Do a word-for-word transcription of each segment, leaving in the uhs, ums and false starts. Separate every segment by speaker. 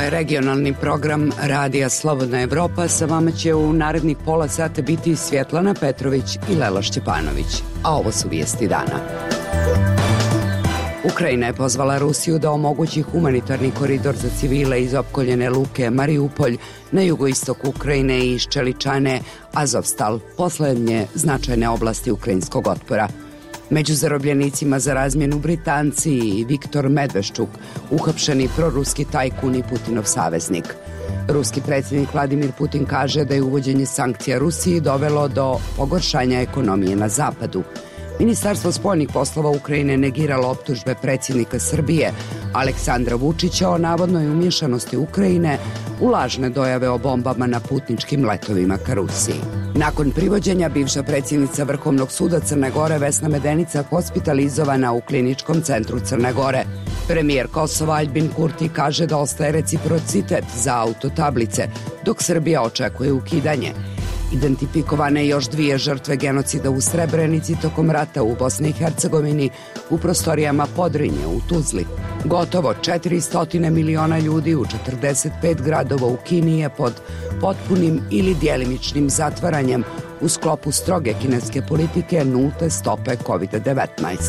Speaker 1: je regionalni program Radija Slobodna Evropa. Sa vama će u narednih pola sata biti Svjetlana Petrović i Lela Šćepanović. A ovo su vijesti dana. Ukrajina je pozvala Rusiju da omogući humanitarni koridor za civile iz opkoljene luke Mariupolj na jugoistoku Ukrajine i iz Čeličane, Azovstal, poslednje značajne oblasti ukrajinskog otpora. Među zarobljenicima za razmjenu Britanci i Viktor Medveščuk, uhapšeni proruski tajkun i Putinov saveznik. Ruski predsjednik Vladimir Putin kaže da je uvođenje sankcija Rusiji dovelo do pogoršanja ekonomije na zapadu. Ministarstvo spoljnih poslova Ukrajine negiralo optužbe predsjednika Srbije Aleksandra Vučića o navodnoj umješanosti Ukrajine u lažne dojave o bombama na putničkim letovima ka Rusiji. Nakon privođenja, bivša predsjednica Vrhovnog suda Crne Gore Vesna Medenica hospitalizovana u kliničkom centru Crne Gore. Premijer Kosova Aljbin Kurti kaže da ostaje reciprocitet za autotablice, dok Srbija očekuje ukidanje. Identifikovane još dvije žrtve genocida u Srebrenici tokom rata u Bosni i Hercegovini u prostorijama Podrinje u Tuzli. Gotovo četiristo miliona ljudi u četrdeset pet gradova u Kini je pod potpunim ili djelimičnim zatvaranjem u sklopu stroge kineske politike nulte stope kovid devetnaest.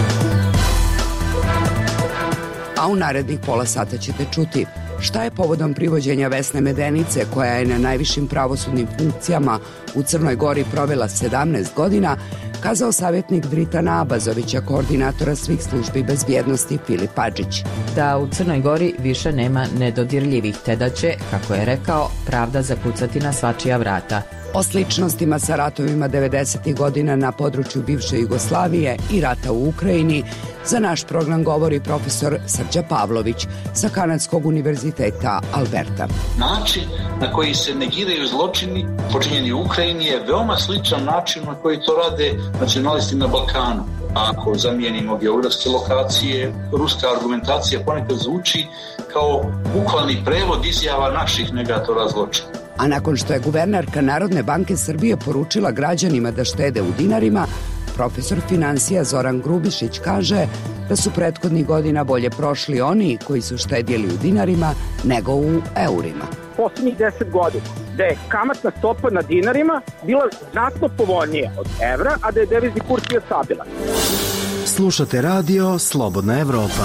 Speaker 1: A u narednih pola sata ćete čuti šta je povodom privođenja Vesne Medenice, koja je na najvišim pravosudnim funkcijama u Crnoj Gori provela sedamnaest godina, kazao savjetnik Dritana Abazovića, koordinatora svih službi bezbjednosti Filip Adžić.
Speaker 2: Da u Crnoj Gori više nema nedodirljivih, te da će, kako je rekao, pravda zakucati na svačija vrata.
Speaker 1: O sličnostima sa ratovima devedesetih godina na području bivše Jugoslavije i rata u Ukrajini za naš program govori profesor Srđa Pavlović sa Kanadskog univerziteta Alberta.
Speaker 3: Način na koji se negiraju zločini počinjeni u Ukrajini je veoma sličan način na koji to rade nacionalisti na Balkanu. Ako zamijenimo geografske lokacije, ruska argumentacija ponekad zvuči kao bukvalni prevod izjava naših negatora zločina.
Speaker 1: A nakon što je guvernerka Narodne banke Srbije poručila građanima da štede u dinarima, profesor financija Zoran Grubišić kaže da su prethodnih godina bolje prošli oni koji su štedjeli u dinarima nego u eurima.
Speaker 4: Posljednjih deset godina da je kamatna stopa na dinarima bila znatno povoljnija od evra, a da je devizni kurs bio stabilan.
Speaker 5: Slušate radio Slobodna Evropa.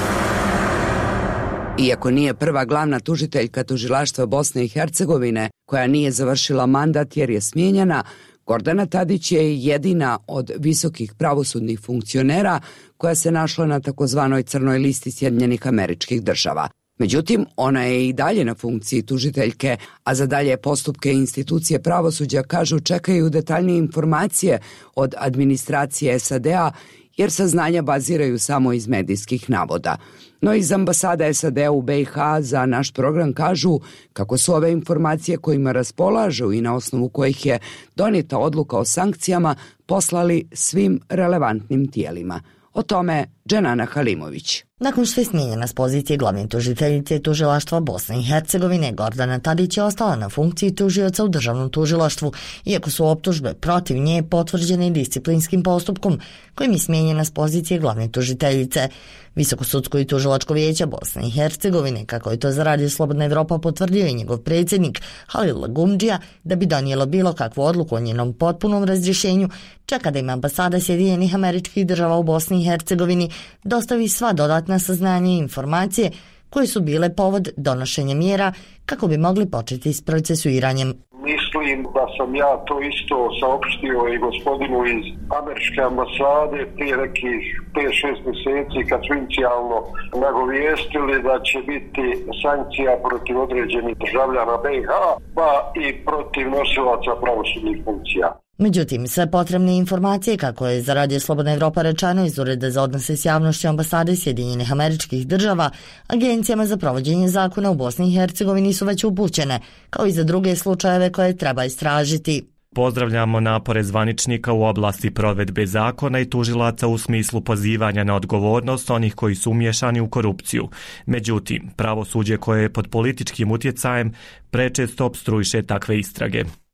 Speaker 1: Iako nije prva glavna tužiteljka tužilaštva Bosne i Hercegovine koja nije završila mandat jer je smijenjena, Gordana Tadić je jedina od visokih pravosudnih funkcionera koja se našla na takozvanoj crnoj listi Sjedinjenih Američkih Država. Međutim, ona je i dalje na funkciji tužiteljke, a za dalje postupke institucije pravosuđa, kažu, čekaju detaljnije informacije od administracije S A D-a, jer saznanja baziraju samo iz medijskih navoda. No iz ambasada S A D-a u B i H za naš program kažu kako su ove informacije kojima raspolažu i na osnovu kojih je donijeta odluka o sankcijama poslali svim relevantnim tijelima. O tome Dženana Halimović.
Speaker 6: Nakon što je smijenjena s pozicije glavne tužiteljice tužilaštva Bosne i Hercegovine, Gordana Tadić je ostala na funkciji tužioca u državnom tužilaštvu, iako su optužbe protiv nje potvrđene disciplinskim postupkom kojim je smijenjena s pozicije glavne tužiteljice. Visoko sudsko i tužilačko vijeće Bosne i Hercegovine, kako je to za Radio Slobodna Evropa potvrdio i njegov predsjednik Halil Lagumdžija, da bi donijelo bilo kakvu odluku o njenom potpunom razrješenju, čeka da im ambasada Sjedinjenih Američkih Država u Bosni i Hercegovini dostavi sva dodatna saznanja i informacije koje su bile povod donošenja mjera kako bi mogli početi s procesuiranjem.
Speaker 7: Mislim da sam ja to isto saopštio i gospodinu iz Američke ambasade prije nekih pet šest mjeseci kad su inicijalno nagovijestili da će biti sankcija protiv određenih državljana B i H, pa i protiv nosilaca pravosudnih funkcija.
Speaker 6: Međutim, sve potrebne informacije, kako je za Radio Slobodna Evropa rečeno iz Ureda za odnose s javnošću ambasade Sjedinjenih Američkih Država, agencijama za provođenje zakona u Bosni i Hercegovini su već upućene, kao i za druge slučajeve koje treba istražiti.
Speaker 8: Pozdravljamo napore zvaničnika u oblasti provedbe zakona i tužilaca u smislu pozivanja na odgovornost onih koji su umiješani u korupciju. Međutim, pravosuđe koje je pod političkim utjecajem prečesto opstruiše takve istrage.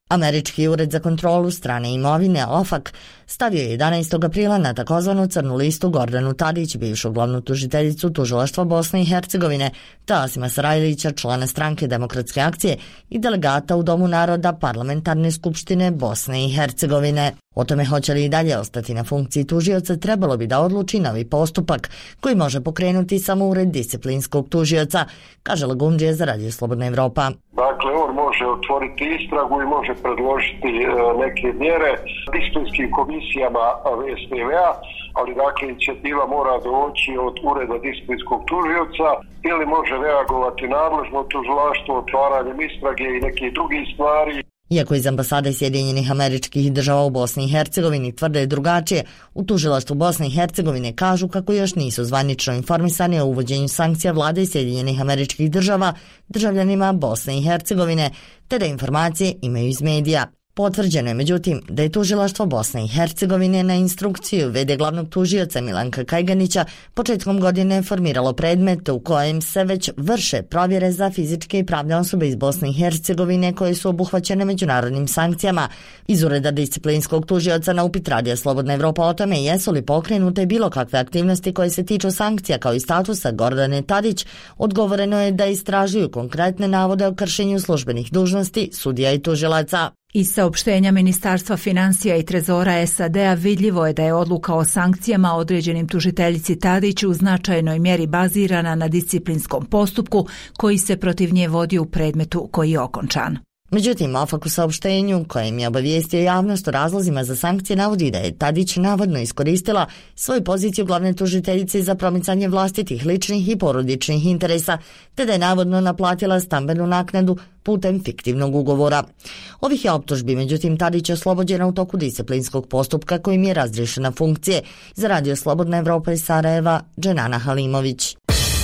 Speaker 6: Američki ured za kontrolu strane imovine O F A C stavio je jedanaestog aprila na takozvanu crnu listu Gordanu Tadić, bivšu glavnu tužiteljicu tužilaštva Bosne i Hercegovine, te Asima Sarajlića, člana stranke Demokratske akcije i delegata u Domu naroda Parlamentarne skupštine Bosne i Hercegovine. O tome hoće li i dalje ostati na funkciji tužioca trebalo bi da odluči novi postupak koji može pokrenuti samo ured disciplinskog tužioca, kaže Lagundžija za Radio Slobodna Evropa.
Speaker 7: Dakle, on može otvoriti istragu i može predložiti e, neke mjere disciplinskim komisijama V S T V A, ali dakle inicijativa mora doći od ureda disciplinskog tužioca ili može reagovati nadležno tužilaštvo otvaranjem istrage i nekih drugih stvari.
Speaker 6: Iako iz ambasade Sjedinjenih Američkih Država u Bosni i Hercegovini tvrde drugačije, u tužilaštvu Bosne i Hercegovine kažu kako još nisu zvanično informisani o uvođenju sankcija vlade Sjedinjenih Američkih Država državljanima Bosne i Hercegovine, te da informacije imaju iz medija. Potvrđeno je međutim da je tužilaštvo Bosne i Hercegovine na instrukciju v d glavnog tužioca Milanka Kajganića početkom godine formiralo predmet u kojem se već vrše provjere za fizičke i pravne osobe iz Bosne i Hercegovine koje su obuhvaćene međunarodnim sankcijama. Iz ureda disciplinskog tužioca na upit Radija Slobodna Evropa o tome jesu li pokrenute bilo kakve aktivnosti koje se tiču sankcija kao i statusa Gordane Tadić, odgovoreno je da istražuju konkretne navode o kršenju službenih dužnosti sudija i tužilaca.
Speaker 9: Iz saopštenja Ministarstva financija i trezora S A D-a vidljivo je da je odluka o sankcijama određenim tužiteljici Tadić u značajnoj mjeri bazirana na disciplinskom postupku koji se protiv nje vodi u predmetu koji je okončan.
Speaker 6: Međutim, O F A C u saopštenju kojim je obavijestio javnost o razlozima za sankcije navodi da je Tadić navodno iskoristila svoju poziciju glavne tužiteljice za promicanje vlastitih ličnih i porodičnih interesa, te da je navodno naplatila stambenu naknadu putem fiktivnog ugovora. Ovih je optužbi, međutim, Tadić je oslobođena u toku disciplinskog postupka kojim je razriješena funkcije. Za Radio Slobodna Evropa iz Sarajeva, Dženana Halimović.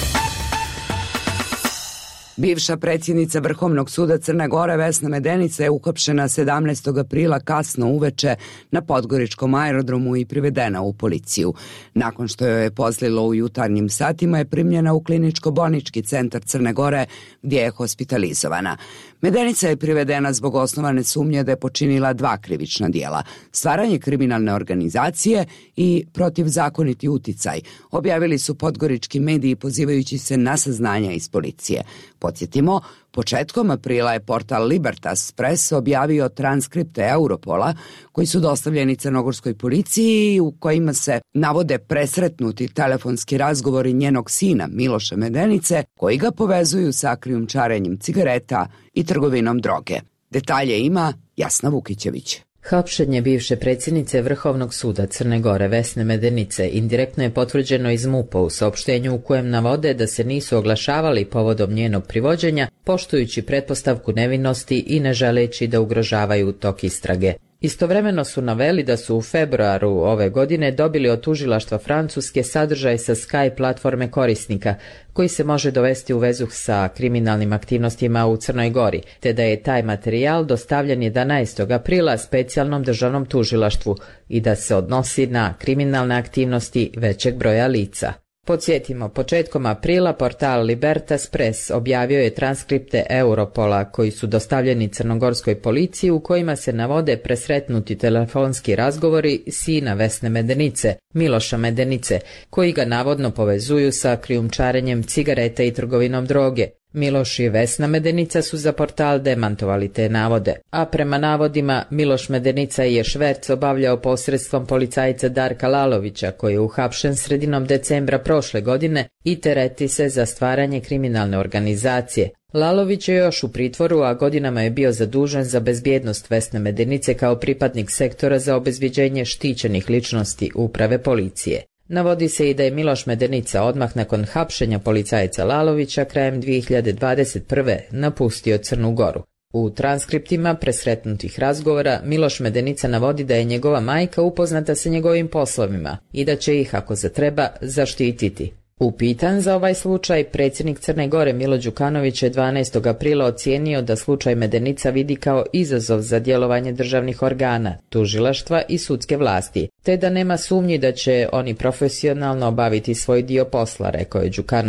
Speaker 1: Bivša predsjednica Vrhovnog suda Crne Gore Vesna Medenica je uhapšena sedamnaestog aprila kasno uveče na Podgoričkom aerodromu i privedena u policiju. Nakon što joj je pozlilo u jutarnjim satima je primljena u kliničko-bolnički centar Crne Gore gdje je hospitalizovana. Medenica je privedena zbog osnovane sumnje da je počinila dva krivična dijela: stvaranje kriminalne organizacije i protivzakoniti uticaj, objavili su podgorički mediji pozivajući se na saznanja iz policije. Podsjetimo, početkom aprila je portal Libertas Press objavio transkripte Europola koji su dostavljeni crnogorskoj policiji u kojima se navode presretnuti telefonski razgovori njenog sina Miloša Medenice koji ga povezuju sa krijumčarenjem cigareta i trgovinom droge. Detalje ima Jasna Vukićević.
Speaker 2: Hapšenje bivše predsjednice Vrhovnog suda Crne Gore Vesne Medenice indirektno je potvrđeno iz M U P-a u saopštenju u kojem navode da se nisu oglašavali povodom njenog privođenja, poštujući pretpostavku nevinosti i ne želeći da ugrožavaju tok istrage. Istovremeno su naveli da su u februaru ove godine dobili od tužilaštva Francuske sadržaj sa Skype platforme korisnika, koji se može dovesti u vezu sa kriminalnim aktivnostima u Crnoj Gori, te da je taj materijal dostavljen jedanaestog aprila specijalnom državnom tužilaštvu i da se odnosi na kriminalne aktivnosti većeg broja lica. Podsjetimo, početkom aprila portal Libertas Press objavio je transkripte Europola koji su dostavljeni crnogorskoj policiji u kojima se navode presretnuti telefonski razgovori sina Vesne Medenice, Miloša Medenice, koji ga navodno povezuju sa krijumčarenjem cigareta i trgovinom droge. Miloš i Vesna Medenica su za portal demantovali te navode, a prema navodima Miloš Medenica je šverc obavljao posredstvom policajca Darka Lalovića, koji je uhapšen sredinom decembra prošle godine i tereti se za stvaranje kriminalne organizacije. Lalović je još u pritvoru, a godinama je bio zadužen za bezbjednost Vesne Medenice kao pripadnik sektora za obezbjeđenje štićenih ličnosti uprave policije. Navodi se i da je Miloš Medenica odmah nakon hapšenja policajca Lalovića krajem dvije hiljade dvadeset prve napustio Crnu Goru. U transkriptima presretnutih razgovora Miloš Medenica navodi da je njegova majka upoznata sa njegovim poslovima i da će ih, ako zatreba, zaštititi. Upitan za ovaj slučaj, predsjednik Crne Gore Milo Đukanović je dvanaestog aprila ocijenio da slučaj Medenica vidi kao izazov za djelovanje državnih organa, tužilaštva i sudske vlasti, te da nema sumnji da će oni profesionalno obaviti svoj dio posla, rekao je Đukanović.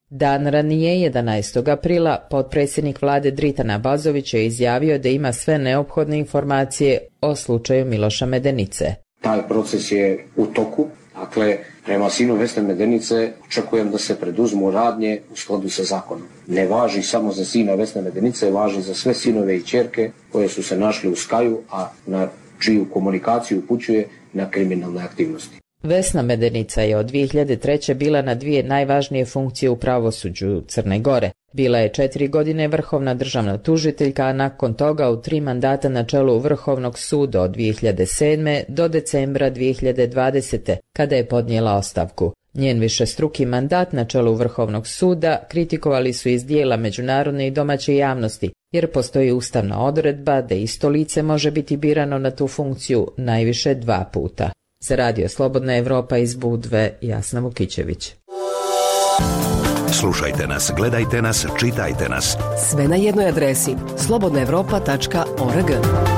Speaker 2: Dan ranije, jedanaestog aprila, potpredsjednik vlade Dritan Abazović je izjavio da ima sve neophodne informacije o slučaju Miloša Medenice.
Speaker 10: Taj proces je u toku. Dakle, prema sinu Vesne Medenice očekujem da se preduzmu radnje u skladu sa zakonom. Ne važi samo za sina Vesne Medenice, važi za sve sinove i ćerke koje su se našli u Skaju, a na čiju komunikaciju upućuje na kriminalne aktivnosti.
Speaker 2: Vesna Medenica je od dvije hiljade treće. bila na dvije najvažnije funkcije u pravosuđu Crne Gore. Bila je četiri godine vrhovna državna tužiteljka, a nakon toga u tri mandata na čelu Vrhovnog suda od dvije hiljade sedme. do decembra dvije hiljade dvadesete. kada je podnijela ostavku. Njen višestruki mandat na čelu Vrhovnog suda kritikovali su iz dijela međunarodne i domaće javnosti, jer postoji ustavna odredba da isto lice može biti birano na tu funkciju najviše dva puta. Za Radio Slobodna Evropa iz Budve, Jasna Vukićević.
Speaker 11: Slušajte nas, gledajte nas, čitajte nas.
Speaker 12: Sve na jednoj adresi slobodna evropa tačka org.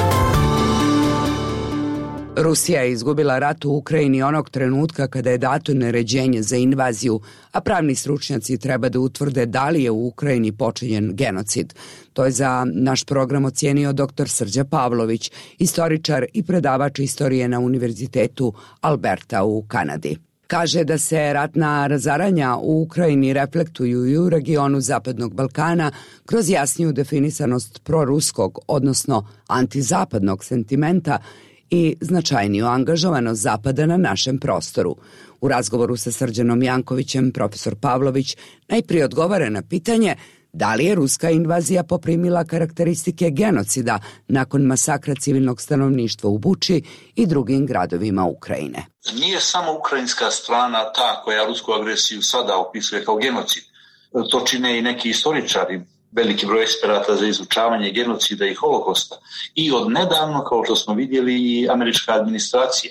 Speaker 1: Rusija je izgubila rat u Ukrajini onog trenutka kada je dato naređenje za invaziju, a pravni stručnjaci treba da utvrde da li je u Ukrajini počinjen genocid. To je za naš program ocijenio doktor Srđa Pavlović, istoričar i predavač istorije na Univerzitetu Alberta u Kanadi. Kaže da se ratna razaranja u Ukrajini reflektuju i u regionu Zapadnog Balkana kroz jasniju definisanost proruskog, odnosno antizapadnog sentimenta i značajniju angažovanost Zapada na našem prostoru. U razgovoru sa Srđanom Jankovićem, profesor Pavlović najprije odgovara na pitanje da li je ruska invazija poprimila karakteristike genocida nakon masakra civilnog stanovništva u Buči i drugim gradovima Ukrajine.
Speaker 3: Nije samo ukrajinska strana ta koja rusku agresiju sada opisuje kao genocid. To čine i neki istoričari, veliki broj eksperata za izučavanje genocida i holokosta. I od nedavno, kao što smo vidjeli, i američka administracija.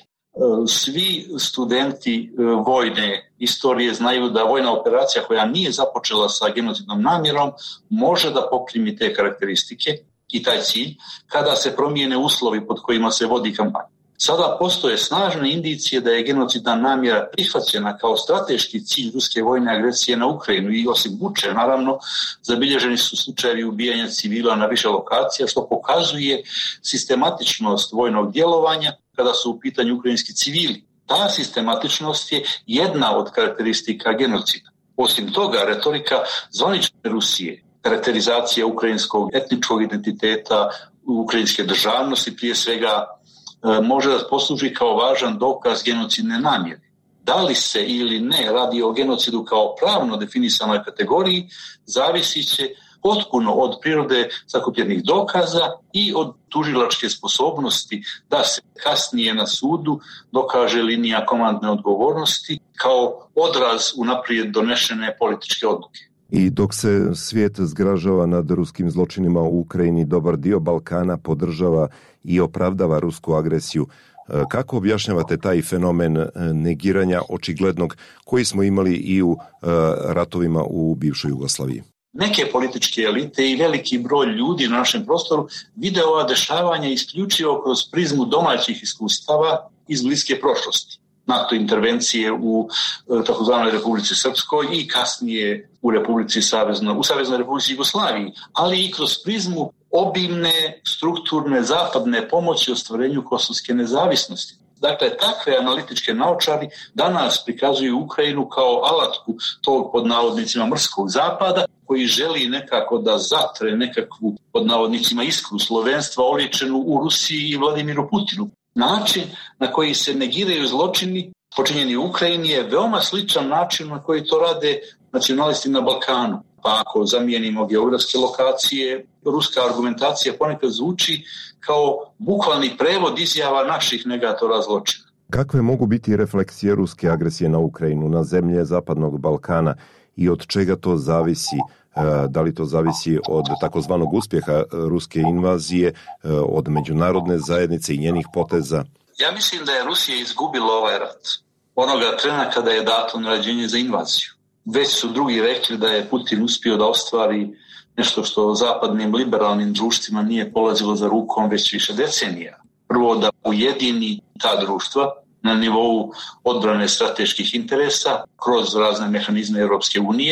Speaker 3: Svi studenti vojne istorije znaju da vojna operacija koja nije započela sa genocidnom namjerom može da poprimi te karakteristike i taj cilj kada se promijene uslovi pod kojima se vodi kampanja. Sada postoje snažne indicije da je genocidna namjera prihvaćena kao strateški cilj ruske vojne agresije na Ukrajinu i osim Buče, naravno, zabilježeni su slučajevi ubijanja civila na više lokacija, što pokazuje sistematičnost vojnog djelovanja kada su u pitanju ukrajinski civili. Ta sistematičnost je jedna od karakteristika genocida. Osim toga, retorika zvanične Rusije, karakterizacija ukrajinskog etničkog identiteta, ukrajinske državnosti, prije svega, može da posluži kao važan dokaz genocidne namjere. Da li se ili ne radi o genocidu kao pravno definisanoj kategoriji, zavisit će potpuno od prirode sakupljenih dokaza i od tužilačke sposobnosti da se kasnije na sudu dokaže linija komandne odgovornosti kao odraz unaprijed donešene političke odluke.
Speaker 13: I dok se svijet zgražava nad ruskim zločinima u Ukrajini, dobar dio Balkana podržava i opravdava rusku agresiju. Kako objašnjavate taj fenomen negiranja očiglednog koji smo imali i u ratovima u bivšoj Jugoslaviji?
Speaker 3: Neke političke elite i veliki broj ljudi na našem prostoru vide ova dešavanja isključivo kroz prizmu domaćih iskustava iz bliske prošlosti. NATO intervencije u takozvanoj Republici Srpskoj i kasnije u Republici Savezno, u Saveznoj Republici Jugoslaviji, ali i kroz prizmu obimne strukturne zapadne pomoći ostvarenju kosovske nezavisnosti. Dakle, takve analitičke naočari danas prikazuju Ukrajinu kao alatku tog pod navodnicima mrskog zapada koji želi nekako da zatre nekakvu pod navodnicima iskru slovenstva oličenu u Rusiji i Vladimiru Putinu. Način na koji se negiraju zločini počinjeni u Ukrajini je veoma sličan način na koji to rade nacionalisti na Balkanu. Pa ako zamijenimo geografske lokacije, ruska argumentacija ponekad zvuči kao bukvalni prevod izjava naših negatora zločina.
Speaker 13: Kakve mogu biti refleksije ruske agresije na Ukrajinu, na zemlje Zapadnog Balkana i od čega to zavisi? Da li to zavisi od takozvanog uspjeha ruske invazije, od međunarodne zajednice i njenih poteza?
Speaker 3: Ja mislim da je Rusija izgubila ovaj rat. Onoga trena kada je dato naređenje za invaziju. Već su drugi rekli da je Putin uspio da ostvari nešto što zapadnim liberalnim društvima nije polazilo za rukom već više decenija. Prvo da ujedini ta društva na nivou odbrane strateških interesa kroz razne mehanizme Europske unije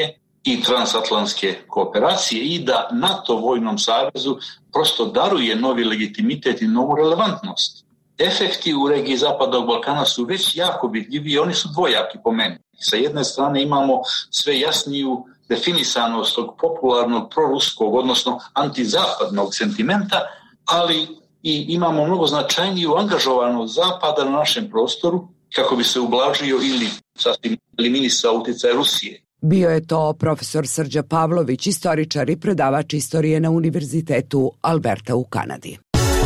Speaker 3: i transatlantske kooperacije i da NATO vojnom savezu prosto daruje novi legitimitet i novu relevantnost. Efekti u regiji Zapadnog Balkana su već jako vidljivi i oni su dvojaki po meni. Sa jedne strane imamo sve jasniju definisanost tog popularnog proruskog, odnosno antizapadnog sentimenta, ali i imamo mnogo značajniju angažovanost Zapada na našem prostoru kako bi se ublažio ili sasvim eliminisao utjecaj Rusije.
Speaker 1: Bio je to profesor Srđa Pavlović, istoričar i predavač istorije na Univerzitetu Alberta u Kanadi.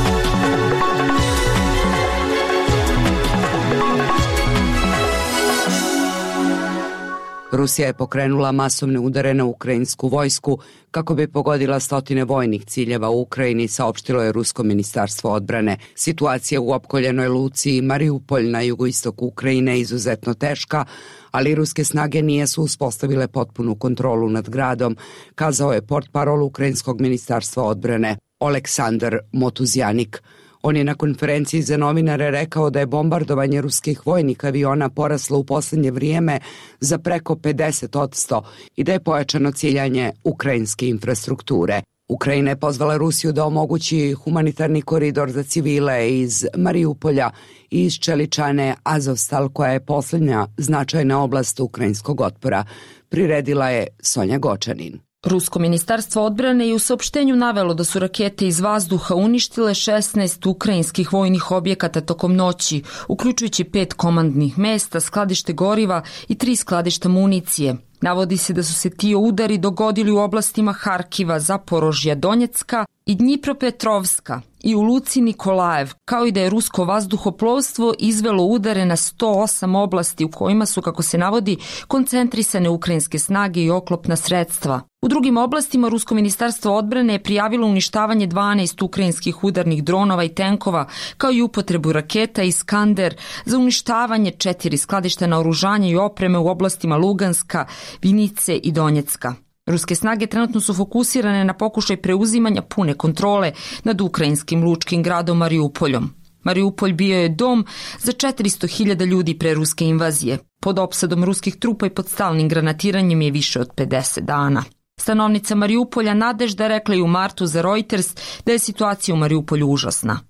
Speaker 1: Rusija je pokrenula masovne udare na ukrajinsku vojsku kako bi pogodila stotine vojnih ciljeva u Ukrajini, saopštilo je Rusko ministarstvo odbrane. Situacija u opkoljenoj luci Mariupolj na jugoistoku Ukrajine je izuzetno teška, ali ruske snage nisu uspostavile potpunu kontrolu nad gradom, kazao je portparol Ukrajinskog ministarstva odbrane Oleksandar Motuzjanik. On je na konferenciji za novinare rekao da je bombardovanje ruskih vojnih aviona poraslo u posljednje vrijeme za preko pedeset posto i da je pojačano ciljanje ukrajinske infrastrukture. Ukrajina je pozvala Rusiju da omogući humanitarni koridor za civile iz Mariupolja i iz Čeličane Azovstal, koja je posljednja značajna oblast ukrajinskog otpora. Priredila je Sonja Gočanin.
Speaker 14: Rusko ministarstvo odbrane je u saopštenju navelo da su rakete iz vazduha uništile šesnaest ukrajinskih vojnih objekata tokom noći, uključujući pet komandnih mesta, skladište goriva i tri skladišta municije. Navodi se da su se ti udari dogodili u oblastima Harkiva, Zaporožja, Donjecka i Dnjipropetrovska i u luci Nikolajev, kao i da je rusko vazduhoplovstvo izvelo udare na sto osam oblasti u kojima su, kako se navodi, koncentrisane ukrajinske snage i oklopna sredstva. U drugim oblastima Rusko ministarstvo odbrane je prijavilo uništavanje dvanaest ukrajinskih udarnih dronova i tenkova, kao i upotrebu raketa Iskander za uništavanje četiri skladišta naoružanja i opreme u oblastima Luganska, Vinice i Donjecka. Ruske snage trenutno su fokusirane na pokušaj preuzimanja pune kontrole nad ukrajinskim lučkim gradom Mariupoljom. Mariupolj bio je dom za četiristo hiljada ljudi pre ruske invazije. Pod opsadom ruskih trupa i pod stalnim granatiranjem je više od pedeset dana. Stanovnica Mariupolja Nadežda rekla je u martu za Reuters da je situacija u Mariupolju užasna.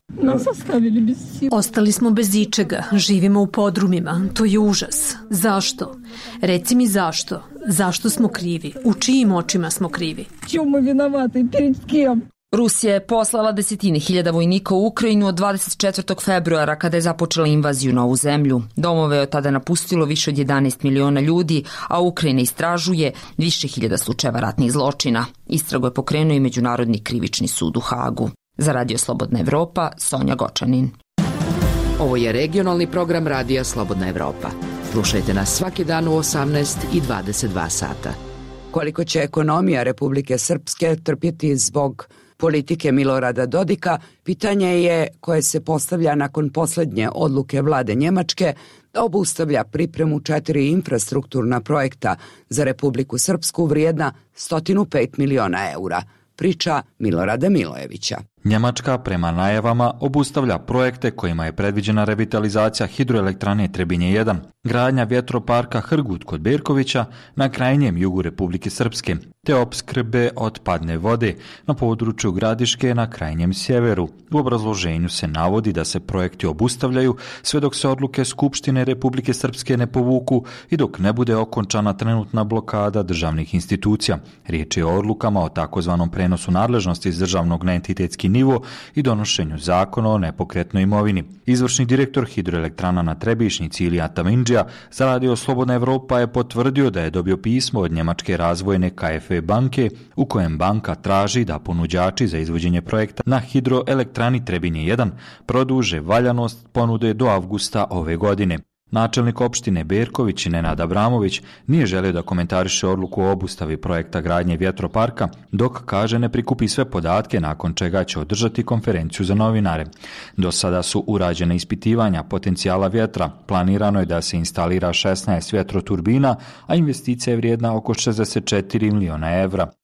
Speaker 15: Ostali smo bez ičega, živimo u podrumima, to je užas. Zašto? Reci mi zašto? Zašto smo krivi? U čijim očima smo krivi?
Speaker 14: Rusija je poslala desetine hiljada vojnika u Ukrajinu od dvadeset četvrtog februara kada je započela invaziju na ovu zemlju. Domove je od tada napustilo više od jedanaest miliona ljudi, a Ukrajina istražuje više hiljada slučajeva ratnih zločina. Istragu je pokrenuo i Međunarodni krivični sud u Hagu. Za Radio Slobodna Evropa, Sonja Gočanin.
Speaker 12: Ovo je regionalni program Radija Slobodna Evropa. Slušajte nas svaki dan u osamnaest i dvadeset dva sata.
Speaker 1: Koliko će ekonomija Republike Srpske trpjeti zbog politike Milorada Dodika, pitanje je koje se postavlja nakon posljednje odluke vlade Njemačke da obustavlja pripremu četiri infrastrukturna projekta za Republiku Srpsku vrijedna sto pet miliona eura. Priča Milorada Milojevića.
Speaker 16: Njemačka prema najavama obustavlja projekte kojima je predviđena revitalizacija hidroelektrane Trebinje jedan, gradnja vjetroparka Hrgut kod Berkovića na krajnjem jugu Republike Srpske, te opskrbe otpadne vode na području Gradiške na krajnjem sjeveru. U obrazloženju se navodi da se projekti obustavljaju sve dok se odluke Skupštine Republike Srpske ne povuku i dok ne bude okončana trenutna blokada državnih institucija. Riječ je o odlukama o takozvanom prenosu nadležnosti iz državnog na entitetski nivo i donošenju zakona o nepokretnoj imovini. Izvršni direktor hidroelektrana na Trebišnjici Ilija Tamindžija za Radio Slobodna Evropa je potvrdio da je dobio pismo od Njemačke razvojne K F E banke u kojem banka traži da ponuđači za izvođenje projekta na hidroelektrani Trebinje jedan produže valjanost ponude do avgusta ove godine. Načelnik opštine Berković Nenad Abramović nije želio da komentariše odluku o obustavi projekta gradnje vjetroparka, dok kaže ne prikupi sve podatke, nakon čega će održati konferenciju za novinare. Do sada su urađene ispitivanja potencijala vjetra, planirano je da se instalira šesnaest vjetroturbina, a investicija je vrijedna oko šezdeset četiri miliona evra.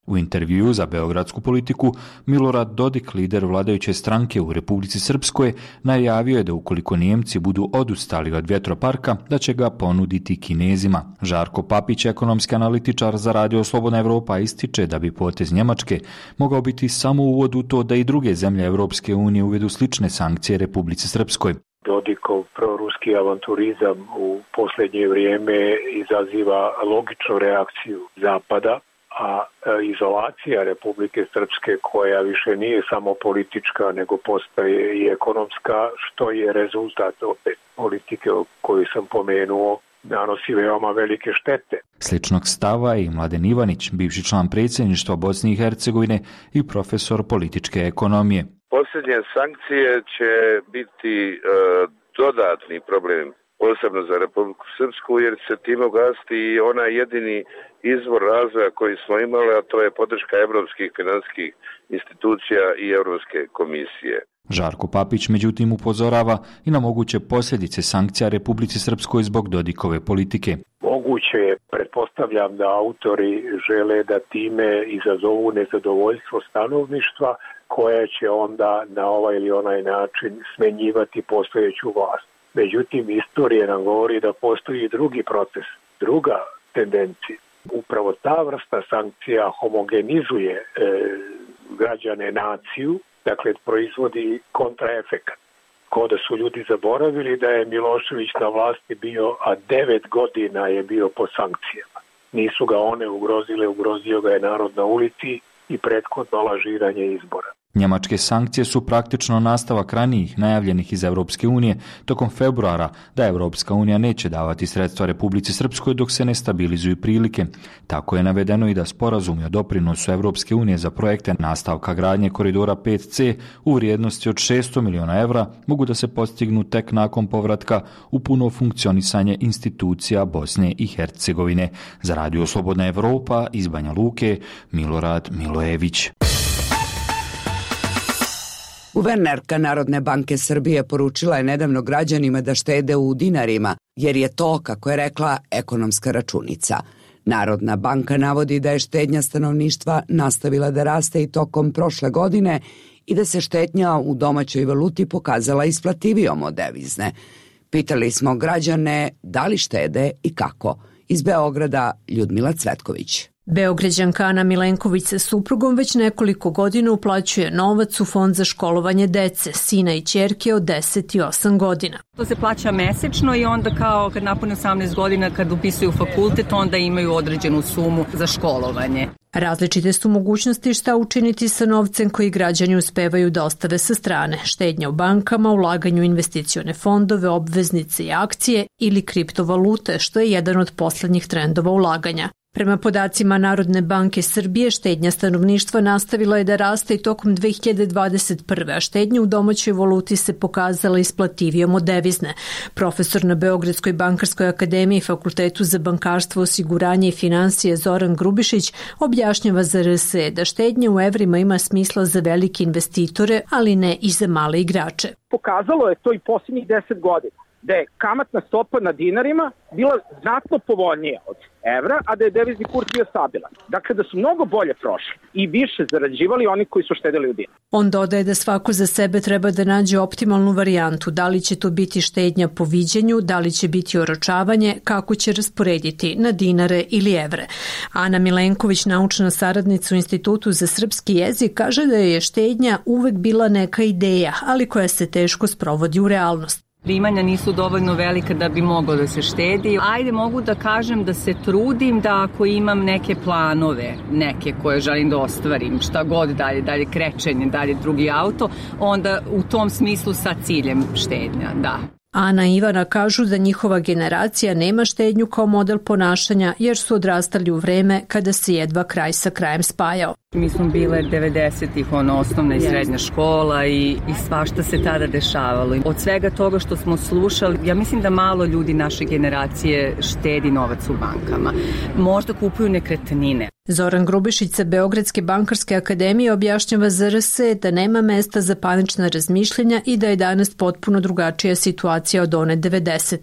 Speaker 16: U intervjuu za Beogradsku politiku, Milorad Dodik, lider vladajuće stranke u Republici Srpskoj, najavio je da ukoliko Nijemci budu odustali od vjetroparka, da će ga ponuditi Kinezima. Žarko Papić, ekonomski analitičar za Radio Slobodna Evropa, ističe da bi potez Njemačke mogao biti samo uvod u to da i druge zemlje Evropske unije uvedu slične sankcije Republici Srpskoj.
Speaker 17: Dodikov proruski avanturizam u posljednje vrijeme izaziva logičnu reakciju Zapada, a izolacija Republike Srpske, koja više nije samo politička, nego postaje i ekonomska, što je rezultat opet politike koju sam pomenuo, nanosi veoma velike štete.
Speaker 16: Sličnog stava je i Mladen Ivanić, bivši član predsjedništva Bosne i Hercegovine i profesor političke ekonomije.
Speaker 18: Posljednje sankcije će biti e, dodatni problem, posebno za Republiku Srpsku, jer se tim ugasiti i onaj jedini izvor razvoja koji smo imali, a to je podrška evropskih finansijskih institucija i Europske komisije.
Speaker 16: Žarko Papić međutim upozorava i na moguće posljedice sankcija Republici Srpskoj zbog Dodikove politike.
Speaker 17: Moguće je, pretpostavljam da autori žele da time izazovu nezadovoljstvo stanovništva, koja će onda na ovaj ili onaj način smenjivati postojeću vlast. Međutim, istorija nam govori da postoji i drugi proces, druga tendencija. Upravo ta vrsta sankcija homogenizuje e, građane, naciju, dakle proizvodi kontraefekat. Ko da su ljudi zaboravili da je Milošević na vlasti bio, a devet godina je bio po sankcijama. Nisu ga one ugrozile, ugrozio ga je narod na ulici i prethodno lažiranje izbora.
Speaker 16: Njemačke sankcije su praktično nastavak ranijih najavljenih iz Europske unije tokom februara da Europska unija neće davati sredstva Republici Srpskoj dok se ne stabilizuju prilike. Tako je navedeno i da sporazumi o doprinosu Europske unije za projekte nastavka gradnje koridora pet ce u vrijednosti od šesto miliona evra mogu da se postignu tek nakon povratka u puno funkcionisanje institucija Bosne i Hercegovine. Za Radio Slobodna Evropa iz Banja Luke, Milorad Milojević.
Speaker 1: Guvernerka Narodne banke Srbije poručila je nedavno građanima da štede u dinarima, jer je to, kako je rekla, ekonomska računica. Narodna banka navodi da je štednja stanovništva nastavila da raste i tokom prošle godine i da se štednja u domaćoj valuti pokazala isplativijom od devizne. Pitali smo građane da li štede i kako. Iz Beograda Ljudmila Cvetković.
Speaker 15: Beograđanka Ana Milenković sa suprugom već nekoliko godina uplaćuje novac u fond za školovanje dece, sina i ćerke od deset i osam godina.
Speaker 19: To se plaća mesečno i onda kao kad napune osamnaest godina kad upisuju fakultet, onda imaju određenu sumu za školovanje.
Speaker 15: Različite su mogućnosti šta učiniti sa novcem koji građani uspevaju da ostave sa strane. Štednja u bankama, ulaganju u investicione fondove, obveznice i akcije ili kriptovalute, što je jedan od poslednjih trendova ulaganja. Prema podacima Narodne banke Srbije, štednja stanovništva nastavila je da raste i tokom dve hiljade dvadeset prve. a štednja u domaćoj valuti se pokazala isplativijom od devizne. Profesor na Beogradskoj bankarskoj akademiji Fakultetu za bankarstvo, osiguranje i finansije Zoran Grubišić objašnjava za R S E da štednja u evrima ima smisla za velike investitore, ali ne i za male igrače.
Speaker 4: Pokazalo je to i posljednjih deset godina, da je kamatna stopa na dinarima bila znatno povoljnija od evra, a da je devizni kurs bio stabilan. Dakle, da su mnogo bolje prošli i više zarađivali oni koji su štedili u dinar.
Speaker 15: On dodaje da svako za sebe treba da nađe optimalnu varijantu, da li će to biti štednja po viđenju, da li će biti oročavanje, kako će rasporediti na dinare ili evre. Ana Milenković, naučna saradnica u Institutu za srpski jezik, kaže da je štednja uvek bila neka ideja, ali koja se teško sprovodi u realnost.
Speaker 19: Primanja nisu dovoljno velika da bi moglo da se štedi. Ajde, mogu da kažem da se trudim da ako imam neke planove, neke koje želim da ostvarim, šta god dalje, dalje krečenje, dalje drugi auto, onda u tom smislu sa ciljem štednja, da.
Speaker 15: Ana i Ivana kažu da njihova generacija nema štednju kao model ponašanja jer su odrastali u vreme kada se jedva kraj sa krajem spajao.
Speaker 19: Mi smo bile devedesetih, ono, osnovna i srednja škola i, i svašta se tada dešavalo. Od svega toga što smo slušali, ja mislim da malo ljudi naše generacije štedi novac u bankama. Možda kupuju nekretnine.
Speaker 15: Zoran Grubišić sa Beogradske bankarske akademije objašnjava za R S E da nema mesta za panična razmišljenja i da je danas potpuno drugačija situacija od one devedesetih.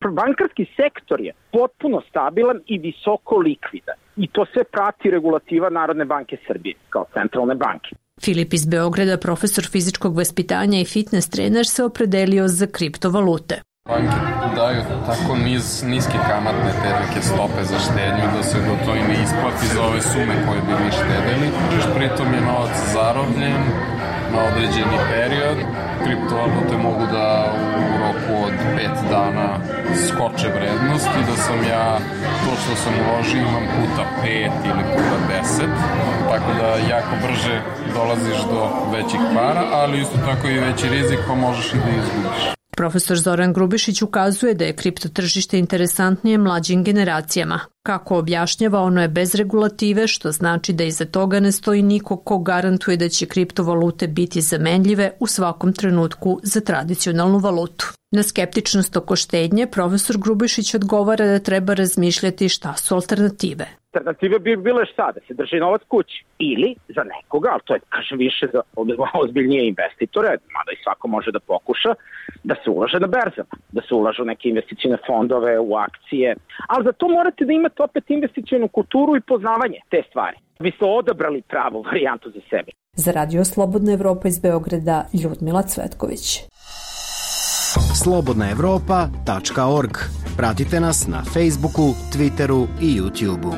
Speaker 4: Bankarski sektor je potpuno stabilan i visoko likvidan. I to sve prati regulativa Narodne banke Srbije kao centralne banke.
Speaker 15: Filip iz Beograda, profesor fizičkog vaspitanja i fitness trener, se opredelio za kriptovalute.
Speaker 20: Banke daju tako niz, niske kamatne te neke stope za štednju da se gotovo i ne isplati za ove sume koje bi mi štedeli. Pritom je novac zarobljen na određeni period. Kriptovalute mogu da u roku od pet dana skoče vrednost i da sam ja to što sam uložio imam puta pet ili puta deset. Tako da jako brže dolaziš do većih para, ali isto tako i veći rizik pa možeš i da izgubiš.
Speaker 15: Profesor Zoran Grubišić ukazuje da je kriptotržište interesantnije mlađim generacijama. Kako objašnjava, ono je bez regulative, što znači da iza toga ne stoji niko ko garantuje da će kriptovalute biti zamenljive u svakom trenutku za tradicionalnu valutu. Na skeptičnost oko štednje, profesor Grubišić odgovara da treba razmišljati šta su alternative.
Speaker 4: Alternative bi bile šta? Da se drži novac kući. Ili za nekoga, ali to je, kažem, više za ozbiljnije investitore, mada i svako može da pokuša, da se ulaže na berzama, da se ulaže u neke investicione fondove, u akcije. Ali za to morate da imate opet investicionu kulturu i poznavanje te stvari. Vi ste odabrali pravu varijantu za sebe.
Speaker 15: Za Radio Slobodna Evropa iz Beograda, Ljudmila Cvetković.
Speaker 5: slobodna evropa tačka org. Pratite nas na Facebooku, Twitteru i YouTubeu.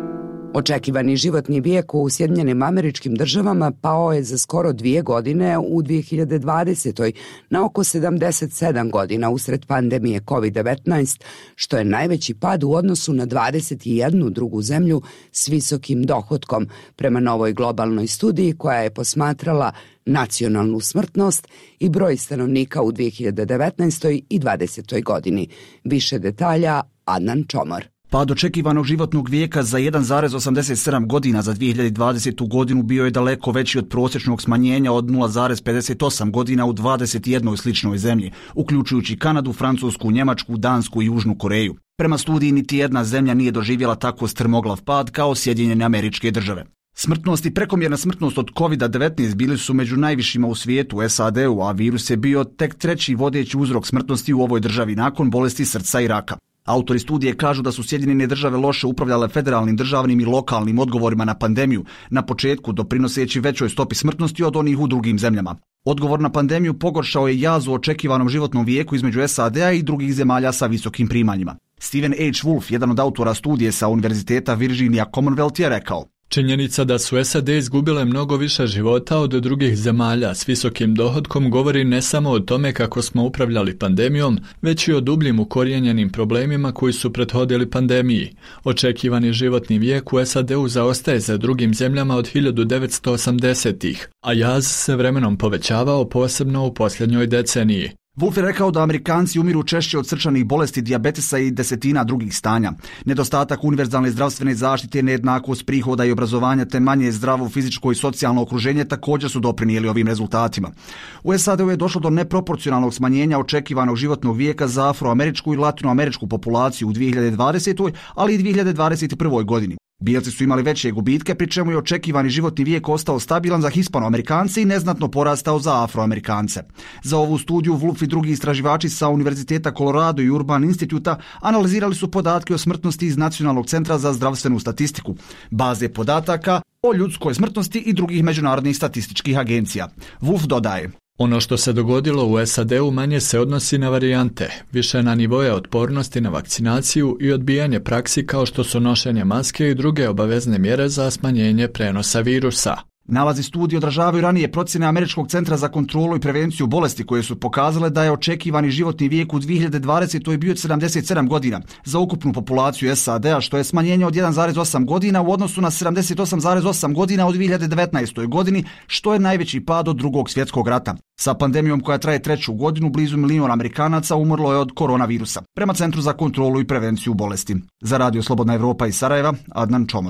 Speaker 1: Očekivani životni vijek u Sjedinjenim Američkim Državama pao je za skoro dvije godine u dvije hiljade dvadesetoj na oko sedamdeset sedam godina usred pandemije kovid devetnaest, što je najveći pad u odnosu na dvadeset jednu drugu zemlju s visokim dohotkom, prema novoj globalnoj studiji koja je posmatrala nacionalnu smrtnost i broj stanovnika u dvije hiljade devetnaestoj i dvadesetoj godini. Više detalja Adnan Čomor.
Speaker 21: Pad očekivanog životnog vijeka za jedan zarez osamdeset sedam godina za dvije hiljade dvadesetu godinu bio je daleko veći od prosječnog smanjenja od nula zarez pedeset osam godina u dvadeset jednoj sličnoj zemlji, uključujući Kanadu, Francusku, Njemačku, Dansku i Južnu Koreju. Prema studiji niti jedna zemlja nije doživjela tako strmoglav pad kao Sjedinjene Američke Države. Smrtnost i prekomjerna smrtnost od kovid devetnaest bili su među najvišima u svijetu, u S A D-u, a virus je bio tek treći vodeći uzrok smrtnosti u ovoj državi nakon bolesti srca i raka. Autori studije kažu da su Sjedinjene Države loše upravljale federalnim, državnim i lokalnim odgovorima na pandemiju, na početku doprinoseći većoj stopi smrtnosti od onih u drugim zemljama. Odgovor na pandemiju pogoršao je jaz u očekivanom životnom vijeku između S A D-a i drugih zemalja sa visokim primanjima. Stephen H. Wolf, jedan od autora studije sa Univerziteta Virginia Commonwealth, je rekao:
Speaker 22: Činjenica da su S A D izgubile mnogo više života od drugih zemalja s visokim dohotkom govori ne samo o tome kako smo upravljali pandemijom, već i o dubljim ukorijenjenim problemima koji su prethodili pandemiji. Očekivani životni vijek u S A D-u zaostaje za drugim zemljama od hiljadu devetsto osamdesetih, a jaz se vremenom povećavao, posebno u posljednjoj deceniji.
Speaker 21: Wolf je rekao da Amerikanci umiru češće od srčanih bolesti, dijabetesa i desetina drugih stanja. Nedostatak univerzalne zdravstvene zaštite, nejednakost prihoda i obrazovanja te manje zdravo fizičko i socijalno okruženje također su doprinijeli ovim rezultatima. U S A D-u je došlo do neproporcionalnog smanjenja očekivanog životnog vijeka za afroameričku i latinoameričku populaciju u dvije hiljade dvadesetoj, ali i dvije hiljade dvadeset prvoj godini. Bijelci su imali veće gubitke, pri čemu je očekivani životni vijek ostao stabilan za Hispanoamerikance i neznatno porastao za Afroamerikance. Za ovu studiju Wolf i drugi istraživači sa Univerziteta Colorado i Urban Instituta analizirali su podatke o smrtnosti iz Nacionalnog centra za zdravstvenu statistiku, baze podataka o ljudskoj smrtnosti i drugih međunarodnih statističkih agencija. Wolf dodaje:
Speaker 22: Ono što se dogodilo u S A D-u manje se odnosi na varijante, više na nivoje otpornosti na vakcinaciju i odbijanje praksi kao što su nošenje maske i druge obavezne mjere za smanjenje prenosa virusa.
Speaker 21: Nalazi studije odražavaju ranije procjene Američkog centra za kontrolu i prevenciju bolesti koje su pokazale da je očekivani životni vijek u dvije hiljade dvadesetoj bio sedamdeset sedam godina za ukupnu populaciju S A D-a, što je smanjenje od jedan zarez osam godina u odnosu na sedamdeset osam zarez osam godina u dvije hiljade devetnaestoj godini, što je najveći pad od drugog svjetskog rata. Sa pandemijom koja traje treću godinu, blizu milijun Amerikanaca umrlo je od koronavirusa, prema Centru za kontrolu i prevenciju bolesti. Za Radio Slobodna Evropa iz Sarajeva, Adnan Čomor.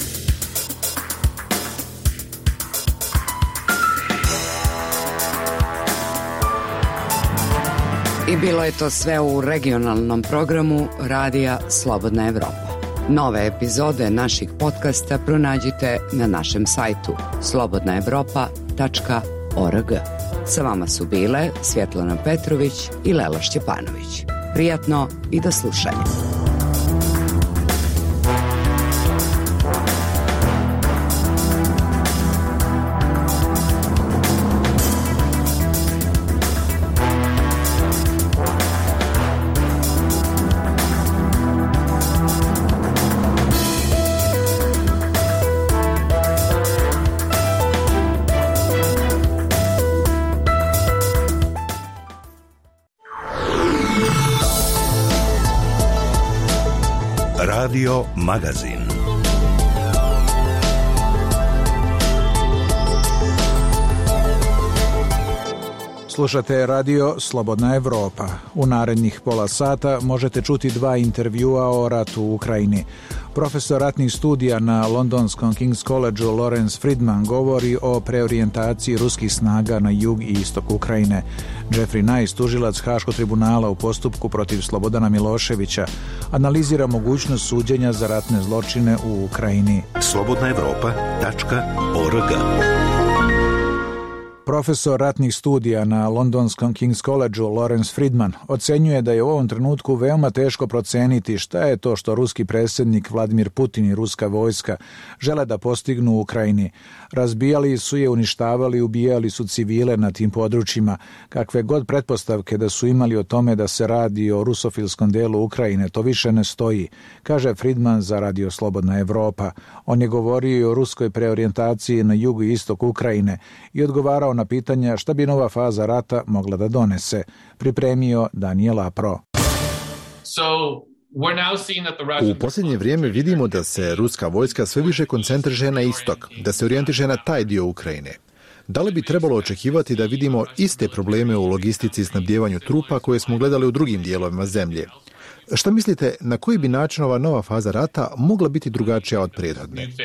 Speaker 1: I bilo je to sve u regionalnom programu Radija Slobodna Evropa. Nove epizode naših podcasta pronađite na našem sajtu slobodna evropa tačka org. Sa vama su bile Svjetlana Petrović i Lela Šćepanović. Prijatno i do slušanja.
Speaker 11: Radio Magazin.
Speaker 7: Slušate radio Slobodna Evropa. U narednih pola sata možete čuti dva intervjua o ratu u Ukrajini. Profesor ratnih studija na londonskom King's Collegeu Lawrence Friedman govori o preorijentaciji ruskih snaga na jug i istok Ukrajine. Jeffrey Nice, tužilac Haškog tribunala u postupku protiv Slobodana Miloševića, analizira mogućnost suđenja za ratne zločine u Ukrajini.
Speaker 11: slobodna evropa tačka org.
Speaker 7: Profesor ratnih studija na londonskom King's Collegeu Lawrence Friedman ocenjuje da je u ovom trenutku veoma teško proceniti šta je to što ruski predsjednik Vladimir Putin i ruska vojska žele da postignu u Ukrajini. Razbijali su je, uništavali, ubijali su civile na tim područjima. Kakve god pretpostavke da su imali o tome da se radi o rusofilskom delu Ukrajine, to više ne stoji, kaže Friedman za Radio Slobodna Evropa. On je govorio o ruskoj preorijentaciji na jugu i istok Ukrajine i odgovarao na pitanja šta bi nova faza rata mogla da donese. Pripremio Daniel Apro.
Speaker 8: U posljednje vrijeme vidimo da se ruska vojska sve više koncentriše na istok, da se orijentiše na taj dio Ukrajine. Da li bi trebalo očekivati da vidimo iste probleme u logistici i snabdjevanju trupa koje smo gledali u drugim dijelovima zemlje? Šta mislite, na koji bi način ova nova faza rata mogla biti drugačija od prethodne?
Speaker 23: Uh,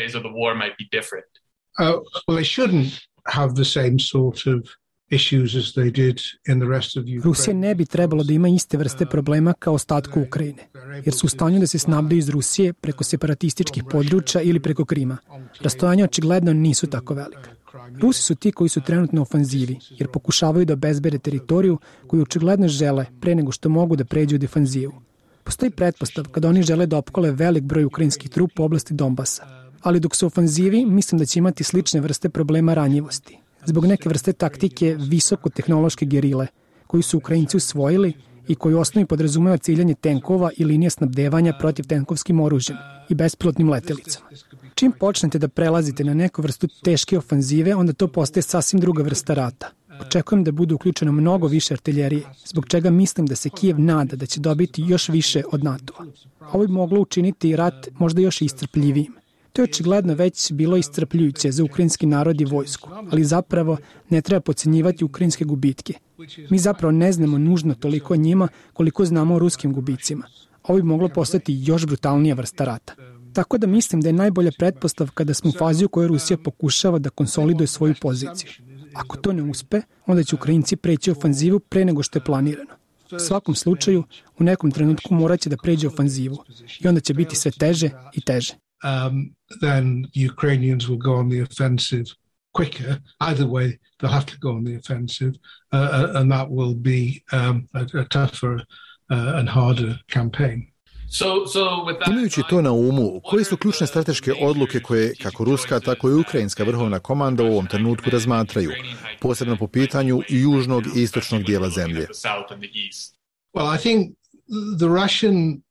Speaker 23: well, they shouldn't have the same sort of issues as they did in the rest of Ukraine.
Speaker 24: Rusija ne bi trebalo da ima iste vrste problema kao ostatku Ukrajine, jer su u stanju da se snabdaju iz Rusije preko separatističkih područja ili preko Krima. Rastojanja očigledno nisu tako velika. Rusi su ti koji su trenutno u ofanzivi, jer pokušavaju da obezbede teritoriju koju očigledno žele pre nego što mogu da pređu u defanzivu. Postoji pretpostavka da oni žele da opkole velik broj ukrajinskih trupa u oblasti Donbasa. Ali dok su u ofanzivi, mislim da će imati slične vrste problema ranjivosti. Zbog neke vrste taktike visokotehnološke gerile, koju su Ukrajinci usvojili i koji u osnovi podrazumeva ciljanje tenkova i linije snabdevanja protiv tenkovskim oružjem i bespilotnim letjelicama. Čim počnete da prelazite na neku vrstu teške ofanzive, onda to postaje sasvim druga vrsta rata. Očekujem da bude uključeno mnogo više artiljerije, zbog čega mislim da se Kijev nada da će dobiti još više od NATO-a. Ovo bi moglo učiniti rat možda još iscrpljivijim. To je očigledno već bilo iscrpljujuće za ukrajinski narod i vojsku, ali zapravo ne treba podcenjivati ukrajinske gubitke. Mi zapravo ne znamo nužno toliko o njima koliko znamo o ruskim gubicima. Ovo bi moglo postati još brutalnija vrsta rata. Tako da mislim da je najbolja pretpostavka da smo u fazi u kojoj Rusija pokušava da konsoliduje svoju poziciju. Ako to ne uspe, onda će Ukrajinci preći u ofanzivu pre nego što je planirano. U svakom slučaju, u nekom trenutku morat će da pređe u ofanzivu i onda će biti sve teže i teže.
Speaker 23: Um, then Ukrainians will go on the offensive quicker. Either way, they'll have to go on the offensive, uh, and that will be um, a, a tougher uh, and harder campaign.
Speaker 8: So, so that... Imajući to na umu, koje su ključne strateške odluke koje kako ruska, tako i ukrajinska vrhovna komanda u ovom trenutku razmatraju, posebno po pitanju južnog i istočnog dijela zemlje?
Speaker 23: Well, I think the Russian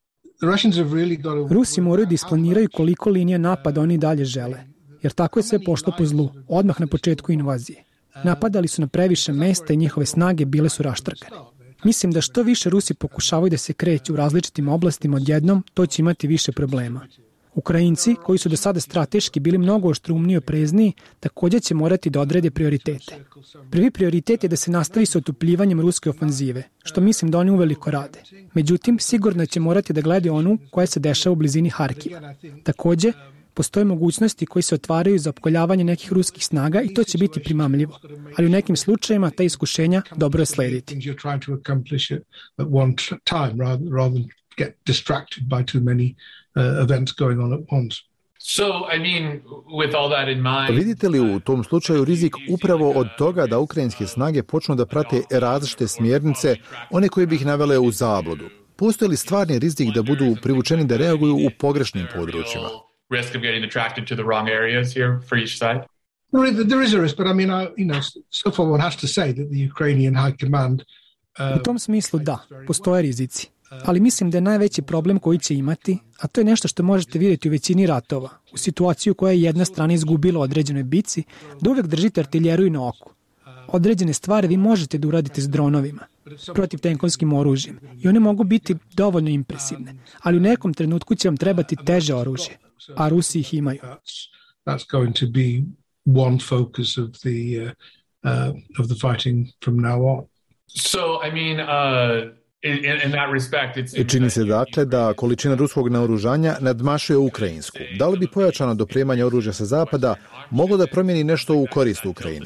Speaker 24: Rusi moraju da isplaniraju koliko linija napada oni dalje žele, jer tako je sve pošlo po zlu, odmah na početku invazije. Napadali su na previše mesta i njihove snage bile su raštrkane. Mislim da što više Rusi pokušavaju da se kreću u različitim oblastima odjednom, to će imati više problema. Ukrajinci, koji su do sada strateški bili mnogo oštrumniji i oprezniji, također će morati da odrede prioritete. Prvi prioritet je da se nastavi sa otupljivanjem ruske ofanzive, što mislim da oni uveliko rade. Međutim, sigurno će morati da gledaju onu koja se dešava u blizini Harkiva. Također, postoje mogućnosti koji se otvaraju za opkoljavanje nekih ruskih snaga i to će biti primamljivo. Ali u nekim slučajevima ta iskušenja dobro je slediti.
Speaker 23: Get distracted by too many uh, events going on at once.
Speaker 8: So, I mean, with all that in mind... Vidite li u tom slučaju rizik upravo od toga da ukrajinske snage počnu da prate različite smjernice, one koje bi ih navele u zabludu? postoji li stvarni rizik da budu privučeni da reaguju u pogrešnim područjima?
Speaker 2: Risk of getting attracted to the wrong areas here for each side?
Speaker 23: There is a risk, but I mean, I, you know, so far one has to say that the Ukrainian High Command...
Speaker 24: Uh, u tom smislu da, postoje rizici. Ali mislim da je najveći problem koji će imati, a to je nešto što možete vidjeti u većini ratova, u situaciju koja je jedna strana izgubila određenoj bici, da uvek držite artiljeriju na oku. Određene stvari vi možete da uradite s dronovima, protiv tenkovskim oružjem, i one mogu biti dovoljno impresivne, ali u nekom trenutku će vam trebati teže oružje, a Rusi ih imaju.
Speaker 23: That's going to be one focus of the uh, uh, of the fighting from now on.
Speaker 2: So, I mean, uh, in, in that respect, it's...
Speaker 8: I čini se dakle da količina ruskog naoružanja nadmašuje ukrajinsku. Da li bi pojačano dopremanje oružja sa zapada moglo da promijeni nešto u korist Ukrajine?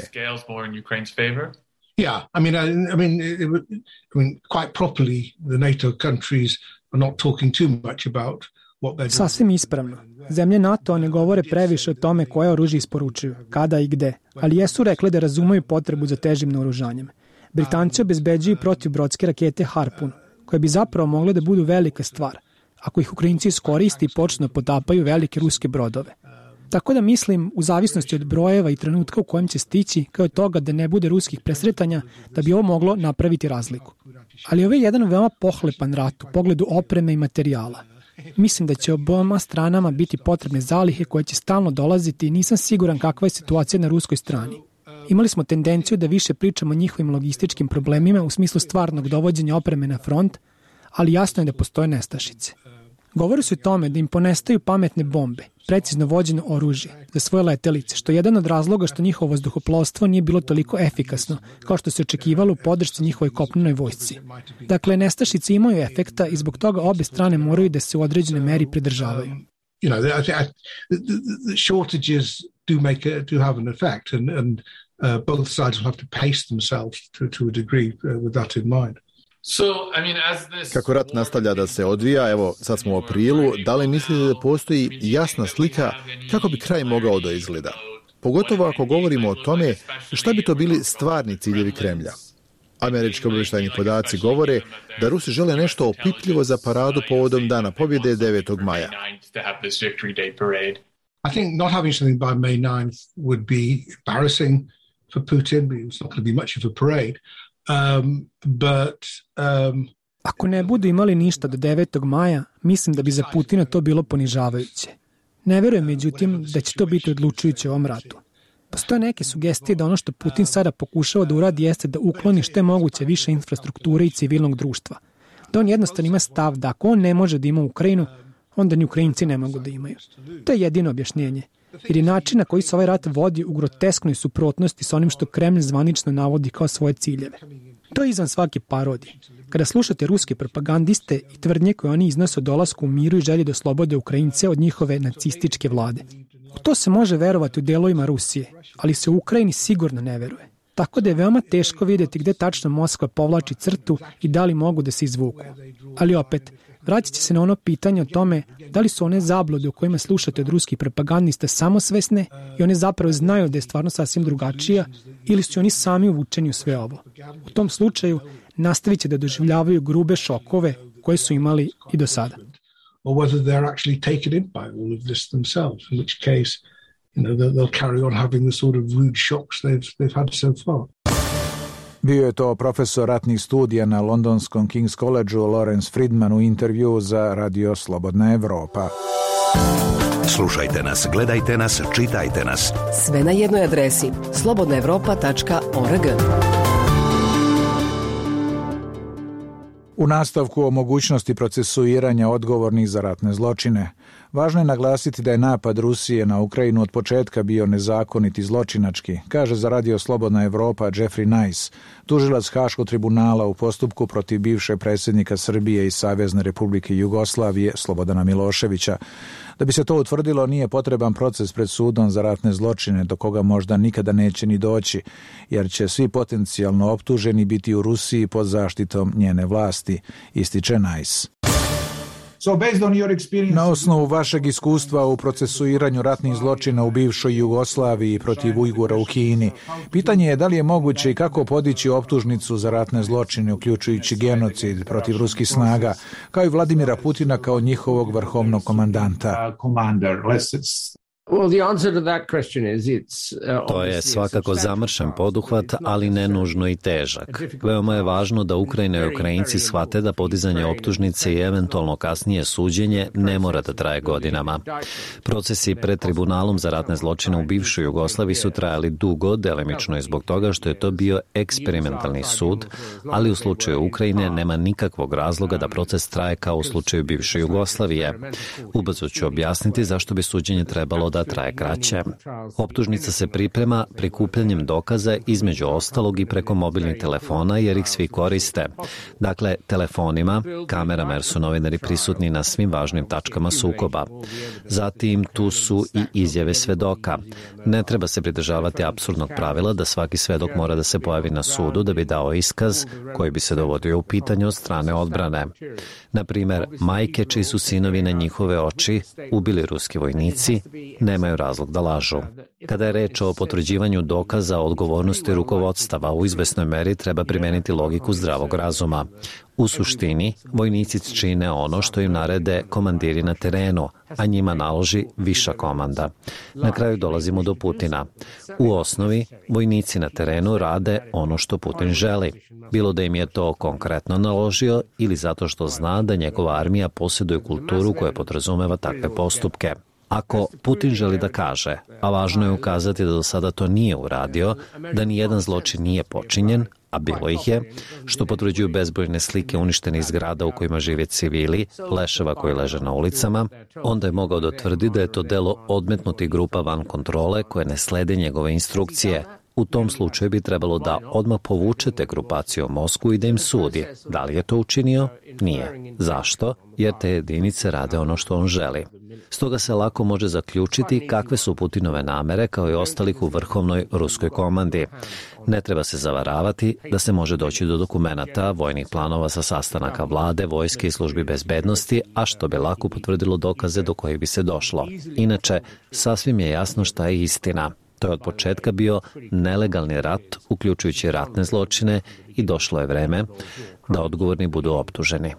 Speaker 23: Yeah, I mean, I, I mean, it, I mean, quite properly, the NATO countries are not talking too much about what they're doing.
Speaker 24: Sasvim ispravno. Zemlje NATO ne govore previše o tome koje oružje isporučuju, kada i gde, ali jesu rekli da razumeju potrebu za težim naoružanjem. Britanci obezbeđuju protivbrodske rakete Harpoon, koje bi zapravo mogle da budu velika stvar, ako ih Ukrajinci iskoriste i počnu da potapaju velike ruske brodove. Tako da mislim, u zavisnosti od brojeva i trenutka u kojem će stići, kao toga da ne bude ruskih presretanja, da bi ovo moglo napraviti razliku. Ali ovo je jedan veoma pohlepan rat u pogledu opreme i materijala. Mislim da će oboma stranama biti potrebne zalihe koje će stalno dolaziti i nisam siguran kakva je situacija na ruskoj strani. Imali smo tendenciju da više pričamo o njihovim logističkim problemima u smislu stvarnog dovođenja opreme na front, ali jasno je da postoje nestašice. Govori se o tome da im ponestaju pametne bombe, precizno vođeno oružje za svoje letelice, što je jedan od razloga što njihovo vazduhoplovstvo nije bilo toliko efikasno kao što se očekivalo u podršci njihovoj kopnenoj vojsci. Dakle, nestašice imaju efekta i zbog toga obe strane moraju da se u određenoj meri pridržavaju.
Speaker 23: You know, the, the, the shortages do make a, do have an effect, and, and uh, both sides will have to pace themselves to, to a degree uh, with that in mind.
Speaker 2: So, I mean, as this...
Speaker 8: Kako rat nastavlja da se odvija, evo sad smo u aprilu, da li mislite da postoji jasna slika kako bi kraj mogao da izgleda? Pogotovo ako govorimo o tome šta bi to bili stvarni ciljevi Kremlja. Američki obavještajni podaci govore da Rusi žele nešto opipljivo za paradu povodom Dana pobjede devetog maja.
Speaker 23: I think not having something by May ninth would be embarrassing for Putin. It's not going to be much of a parade. Um, but, um...
Speaker 24: Ako ne budu imali ništa do devetog maja, mislim da bi za Putina to bilo ponižavajuće. Ne verujem, međutim, da će to biti odlučujuće u ovom ratu. Postoje neke sugestije da ono što Putin sada pokušava da uradi jeste da ukloni što je moguće više infrastrukture i civilnog društva. Da on jednostavno ima stav da ako on ne može da ima Ukrajinu, onda ni Ukrajinci ne mogu da imaju. To je jedino objašnjenje. Jer je način na koji se ovaj rat vodi u grotesknoj suprotnosti sa onim što Kremlj zvanično navodi kao svoje ciljeve. To je izvan svake parodije. Kada slušate ruske propagandiste i tvrdnje koje oni iznose o dolasku u miru i želji da oslobode Ukrajince od njihove nacističke vlade. U to se može verovati u delovima Rusije, ali se u Ukrajini sigurno ne veruje. Tako da je veoma teško vidjeti gde tačno Moskva povlači crtu i da li mogu da se izvuku. Ali opet, vratit će se na ono pitanje o tome da li su one zablude u kojima slušate od ruskih propagandista samosvesne i one zapravo znaju da je stvarno sasvim drugačija ili su oni sami uvučeni u sve ovo. U tom slučaju nastavit će da doživljavaju grube šokove koje su imali i do sada.
Speaker 23: Or whether they're actually taken in by all of this themselves, in which case, you know, they'll carry on having the sort of rude shocks they've, they've had so far.
Speaker 7: Bio je to profesor ratnih studija na londonskom King's Collegeu Lawrence Friedman u intervju za Radio Slobodna Evropa.
Speaker 11: Slušajte nas, gledajte nas, čitajte nas.
Speaker 6: Sve na jednoj adresi slobodna evropa tačka org.
Speaker 7: U nastavku o mogućnosti procesuiranja odgovornih za ratne zločine, važno je naglasiti da je napad Rusije na Ukrajinu od početka bio nezakonit i zločinački, kaže za Radio Slobodna Evropa Jeffrey Nice, tužilac Haškog tribunala u postupku protiv bivšeg predsjednika Srbije i Savezne Republike Jugoslavije Slobodana Miloševića. Da bi se to utvrdilo, nije potreban proces pred sudom za ratne zločine, do koga možda nikada neće ni doći, jer će svi potencijalno optuženi biti u Rusiji pod zaštitom njene vlasti, ističe Nice. Na osnovu vašeg iskustva u procesuiranju ratnih zločina u bivšoj Jugoslaviji protiv Ujgura u Kini, pitanje je da li je moguće i kako podići optužnicu za ratne zločine, uključujući genocid protiv ruskih snaga, kao i Vladimira Putina kao njihovog vrhovnog komandanta.
Speaker 3: To je svakako zamršen poduhvat, ali ne nužno i težak. Veoma je važno da Ukrajina i Ukrajinci shvate da podizanje optužnice i eventualno kasnije suđenje ne mora da traje godinama. Procesi pred tribunalom za ratne zločine u bivšoj Jugoslaviji su trajali dugo, delimično i zbog toga što je to bio eksperimentalni sud, ali u slučaju Ukrajine nema nikakvog razloga da proces traje kao u slučaju bivše Jugoslavije. Ubrzo ću objasniti zašto bi suđenje trebalo da traje kraće. Optužnica se priprema prikupljanjem dokaza između ostalog i preko mobilnih telefona jer ih svi koriste. Dakle, telefonima, kamerama jer su novinari prisutni na svim važnim tačkama sukoba. Zatim tu su i izjave svedoka. Ne treba se pridržavati apsurdnog pravila da svaki svedok mora da se pojavi na sudu da bi dao iskaz koji bi se dovodio u pitanje od strane odbrane. Na primer, majke čiji su sinovi na njihove oči ubili ruski vojnici nemaju razlog da lažu. Kada je reč o potvrđivanju dokaza o odgovornosti rukovodstava, u izvesnoj meri treba primeniti logiku zdravog razuma. U suštini, vojnici čine ono što im narede komandiri na terenu, a njima naloži viša komanda. Na kraju dolazimo do Putina. U osnovi, vojnici na terenu rade ono što Putin želi. Bilo da im je to konkretno naložio ili zato što zna da njegova armija posjeduje kulturu koja podrazumeva takve postupke. Ako Putin želi da kaže, a važno je ukazati da do sada to nije uradio, da ni jedan zločin nije počinjen, a bilo ih je, što potvrđuju bezbrojne slike uništenih zgrada u kojima žive civili, leševa koji leže na ulicama, onda je mogao da tvrdi da je to delo odmetnutih grupa van kontrole koje ne slede njegove instrukcije. U tom slučaju bi trebalo da odmah povučete grupaciju u Moskvu i da im sudi. Da li je to učinio? Nije. Zašto? Jer te jedinice rade ono što on želi. Stoga se lako može zaključiti kakve su Putinove namere kao i ostalih u vrhovnoj ruskoj komandi. Ne treba se zavaravati da se može doći do dokumenata, vojnih planova sa sastanaka vlade, vojske i službi bezbednosti, a što bi lako potvrdilo dokaze do kojih bi se došlo. Inače, sasvim je jasno šta je istina. To je od početka bio nelegalni rat, uključujući ratne zločine, i došlo je vreme da odgovorni budu optuženi.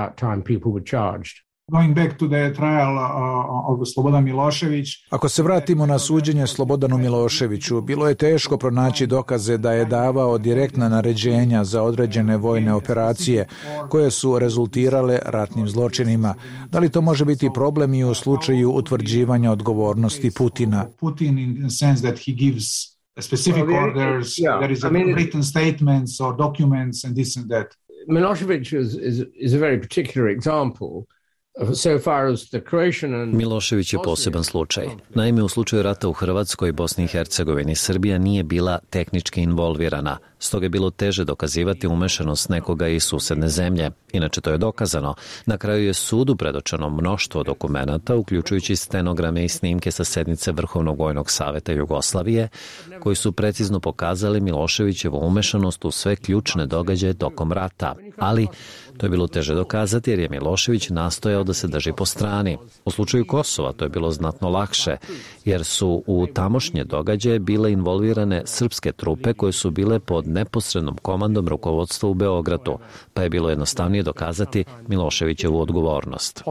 Speaker 9: Going back to the trial of Slobodan Milošević.
Speaker 7: Ako se vratimo na suđenje Slobodanu Miloševiću, bilo je teško pronaći dokaze da je davao direktna naređenja za određene vojne operacije koje su rezultirale ratnim zločinima. Da li to može biti problem i u slučaju utvrđivanja odgovornosti Putina?
Speaker 9: Putin in the sense that he gives specific orders, there is a written statements or documents and this and that.
Speaker 10: Milošević is, is, is a very particular example.
Speaker 3: Milošević je poseban slučaj. Naime, u slučaju rata u Hrvatskoj, Bosni i Hercegovini, Srbija nije bila tehnički involvirana, stoga je bilo teže dokazivati umešanost nekoga iz susedne zemlje. Inače, to je dokazano. Na kraju je sudu predočeno mnoštvo dokumenata, uključujući stenograme i snimke sa sednice Vrhovnog vojnog saveta Jugoslavije, koji su precizno pokazali Miloševićevu umešanost u sve ključne događaje tokom rata. Ali to je bilo teže dokazati jer je Milošević nastojao da se drži po strani. U slučaju Kosova to je bilo znatno lakše, jer su u tamošnje događaje bile involvirane srpske trupe koje su bile pod neposrednom komandom rukovodstva u Beogradu, pa je bilo jednostavnije dokazati Miloševićevu odgovornost.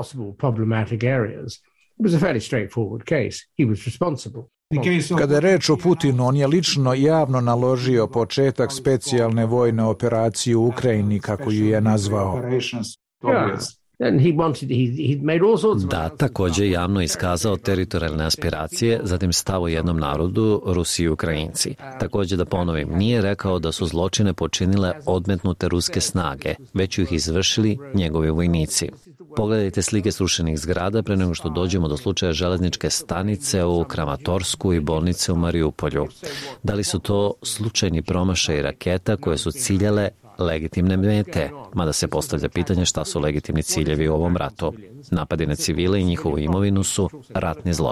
Speaker 7: Kada je reč o Putinu, on je lično javno naložio početak specijalne vojne operacije u Ukrajini, kako ju je nazvao.
Speaker 3: Da, također javno iskazao teritorijalne aspiracije, zatim stav o jednom narodu, Rusi i Ukrajinci. Također, da ponovim, nije rekao da su zločine počinile odmetnute ruske snage, već ih izvršili njegovi vojnici. Pogledajte slike srušenih zgrada pre nego što dođemo do slučaja železničke stanice u Kramatorsku i bolnice u Mariupolju. Da li su to slučajni promašaji raketa koje su ciljale legitimne mete, mada se postavlja pitanje šta su legitimni ciljevi u ovom ratu. Napadi na civile i njihovu imovinu su ratni zločin.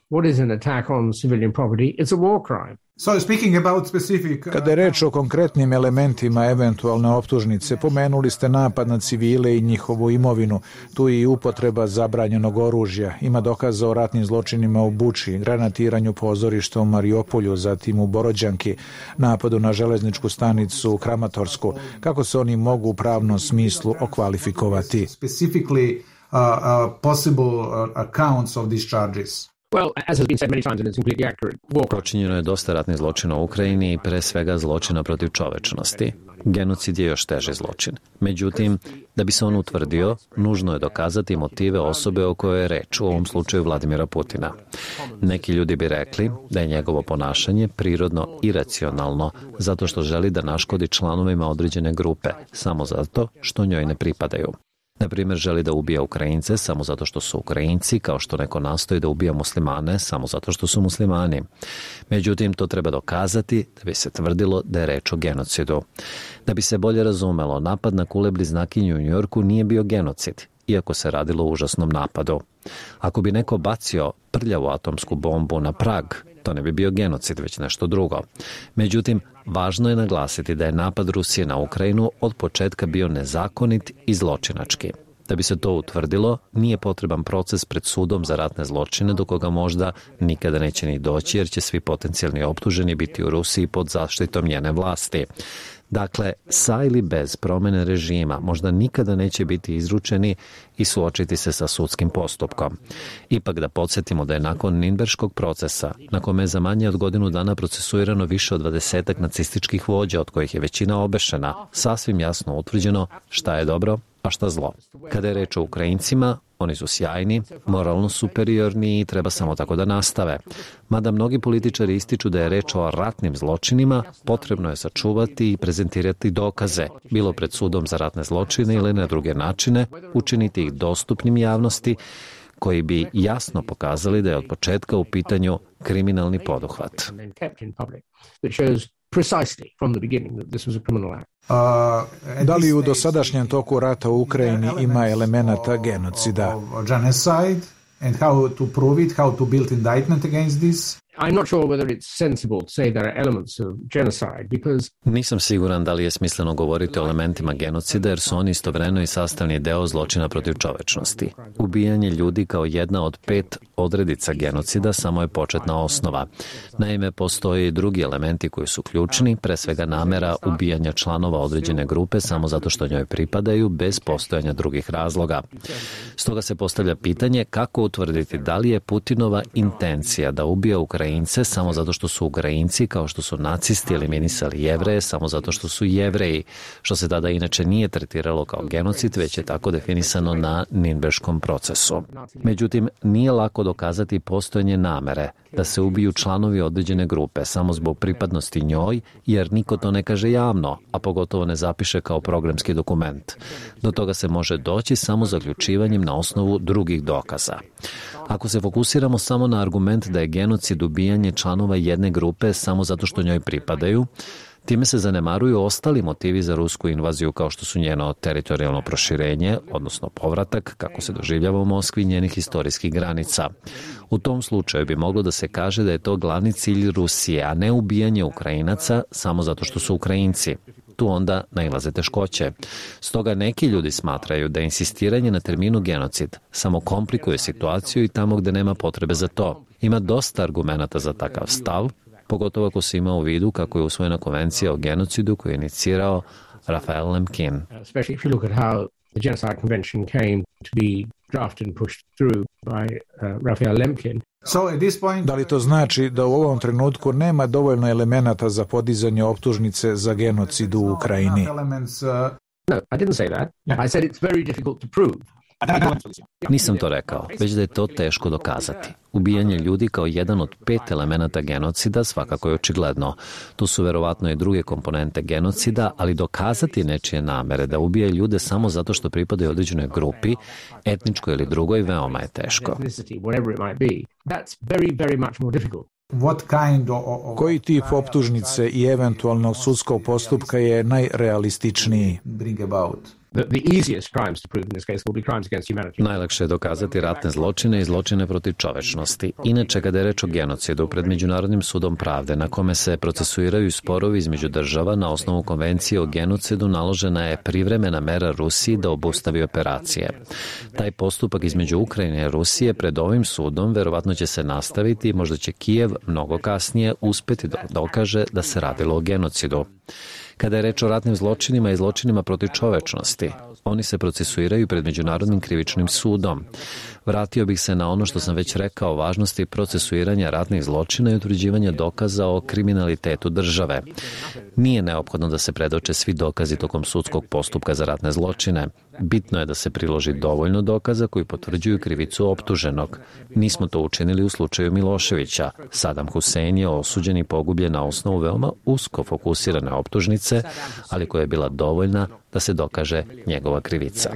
Speaker 10: What is an attack on civilian property? It's a war crime.
Speaker 23: So speaking about specific...
Speaker 7: Kada je reč o konkretnim elementima eventualne optužnice, pomenuli ste napad na civile i njihovu imovinu. Tu je i upotreba zabranjenog oružja. Ima dokaza o ratnim zločinima u Buči, granatiranju pozorišta u Mariupolju, zatim u Borođanki, napadu na železničku stanicu u Kramatorsku. Kako se oni mogu u pravnom smislu okvalifikovati?
Speaker 23: Specifically uh, uh, possible uh, accounts of these charges.
Speaker 10: Well, as has been said many times and it's completely accurate.
Speaker 3: Počinjeno je dosta ratnih zločina u Ukrajini i pre svega zločina protiv čovečnosti. Genocid je još teži zločin. Međutim, da bi se on utvrdio, nužno je dokazati motive osobe o kojoj je reč, u ovom slučaju Vladimira Putina. Neki ljudi bi rekli da je njegovo ponašanje prirodno iracionalno, zato što želi da naškodi članovima određene grupe, samo zato što njoj ne pripadaju. Na primjer, želi da ubija Ukrajince samo zato što su Ukrajinci, kao što neko nastoji da ubija muslimane samo zato što su muslimani. Međutim, to treba dokazati da bi se tvrdilo da je reč o genocidu. Da bi se bolje razumelo, napad na kule bliznakinju u Njujorku nije bio genocid, iako se radilo o užasnom napadu. Ako bi neko bacio prljavu atomsku bombu na Prag, to ne bi bio genocid, već nešto drugo. Međutim, važno je naglasiti da je napad Rusije na Ukrajinu od početka bio nezakonit i zločinački. Da bi se to utvrdilo, nije potreban proces pred sudom za ratne zločine do koga možda nikada neće ni doći, jer će svi potencijalni optuženi biti u Rusiji pod zaštitom njene vlasti. Dakle, sa ili bez promene režima možda nikada neće biti izručeni i suočiti se sa sudskim postupkom. Ipak da podsjetimo da je nakon Ninberškog procesa, na kome je za manje od godinu dana procesuirano više od dvadesetak nacističkih vođa, od kojih je većina obešena, sasvim jasno utvrđeno šta je dobro, a šta zlo. Kada je reč o Ukrajincima, oni su sjajni, moralno superiorni i treba samo tako da nastave. Mada mnogi političari ističu da je reč o ratnim zločinima, potrebno je sačuvati i prezentirati dokaze, bilo pred sudom za ratne zločine ili na druge načine, učiniti ih dostupnim javnosti, koji bi jasno pokazali da je od početka u pitanju kriminalni poduhvat.
Speaker 7: Da li u dosadašnjem toku rata u Ukrajini ima elemenata genocida?
Speaker 23: And how to prove it, how to build indictment against this?
Speaker 10: I'm not sure whether it's sensible to say there are elements of genocide because...
Speaker 3: Nisam siguran da li je smisleno govoriti o elementima genocida, jer su oni istovremeno i sastavni deo zločina protiv čovečnosti. Ubijanje ljudi kao jedna od pet odredica genocida samo je početna osnova. Naime, postoje i drugi elementi koji su ključni, pre svega namera ubijanja članova određene grupe samo zato što njoj pripadaju, bez postojanja drugih razloga. Stoga se postavlja pitanje kako utvrditi da li je Putinova intencija da ubija Ukrajince samo zato što su Ukrajinci, kao što su nacisti eliminisali Jevreje samo zato što su Jevreji, što se tada inače nije tretiralo kao genocid, već je tako definisano na Ninberškom procesu. Međutim, nije lako dokazati postojanje namere da se ubiju članovi određene grupe samo zbog pripadnosti njoj, jer niko to ne kaže javno, a pogotovo ne zapiše kao programski dokument. Do toga se može doći samo zaključivanjem na osnovu drugih dokaza. Ako se fokusiramo samo na argument da je genocid ubijanje članova jedne grupe samo zato što njoj pripadaju, time se zanemaruju ostali motivi za rusku invaziju, kao što su njeno teritorijalno proširenje, odnosno povratak, kako se doživljava u Moskvi, njenih historijskih granica. U tom slučaju bi moglo da se kaže da je to glavni cilj Rusije, a ne ubijanje Ukrajinaca samo zato što su Ukrajinci. Tu onda nailaze teškoće. Stoga neki ljudi smatraju da insistiranje na terminu genocid samo komplikuje situaciju i tamo gde nema potrebe za to. Ima dosta argumenata za takav stav, pogotovo ako se ima u vidu kako je usvojena konvencija o genocidu koju je inicirao Raphael Lemkin.
Speaker 10: Especially if you look at how the Genocide Convention came to be drafted and pushed through by uh, Raphael Lemkin.
Speaker 23: So at this point,
Speaker 7: da li to znači da u ovom trenutku nema dovoljno elemenata za podizanje optužnice za genocid u Ukrajini?
Speaker 10: No, I didn't say that. I said it's very difficult to prove.
Speaker 3: Nisam to rekao, već da je to teško dokazati. Ubijanje ljudi kao jedan od pet elemenata genocida svakako je očigledno. Tu su verovatno i druge komponente genocida, ali dokazati nečije namere da ubije ljude samo zato što pripadaju određenoj grupi, etničkoj ili drugoj, veoma je teško.
Speaker 7: Koji tip optužnice i eventualnog sudskog postupka je najrealističniji?
Speaker 3: Najlakše je dokazati ratne zločine i zločine protiv čovečnosti. Inače, kada je reč o genocidu pred Međunarodnim sudom pravde, na kome se procesuiraju sporovi između država na osnovu konvencije o genocidu, naložena je privremena mera Rusiji da obustavi operacije. Taj postupak između Ukrajine i Rusije pred ovim sudom verovatno će se nastaviti i možda će Kijev mnogo kasnije uspeti da dokaže da se radilo o genocidu. Kada je reč o ratnim zločinima i zločinima protiv čovečnosti, oni se procesuiraju pred Međunarodnim krivičnim sudom. Vratio bih se na ono što sam već rekao o važnosti procesuiranja ratnih zločina i utvrđivanja dokaza o kriminalitetu države. Nije neophodno da se predoče svi dokazi tokom sudskog postupka za ratne zločine. Bitno je da se priloži dovoljno dokaza koji potvrđuju krivicu optuženog. Nismo to učinili u slučaju Miloševića. Saddam Hussein je osuđen i pogubljen na osnovu veoma usko fokusirane optužnice, ali koja je bila dovoljna da se dokaže njegova krivica.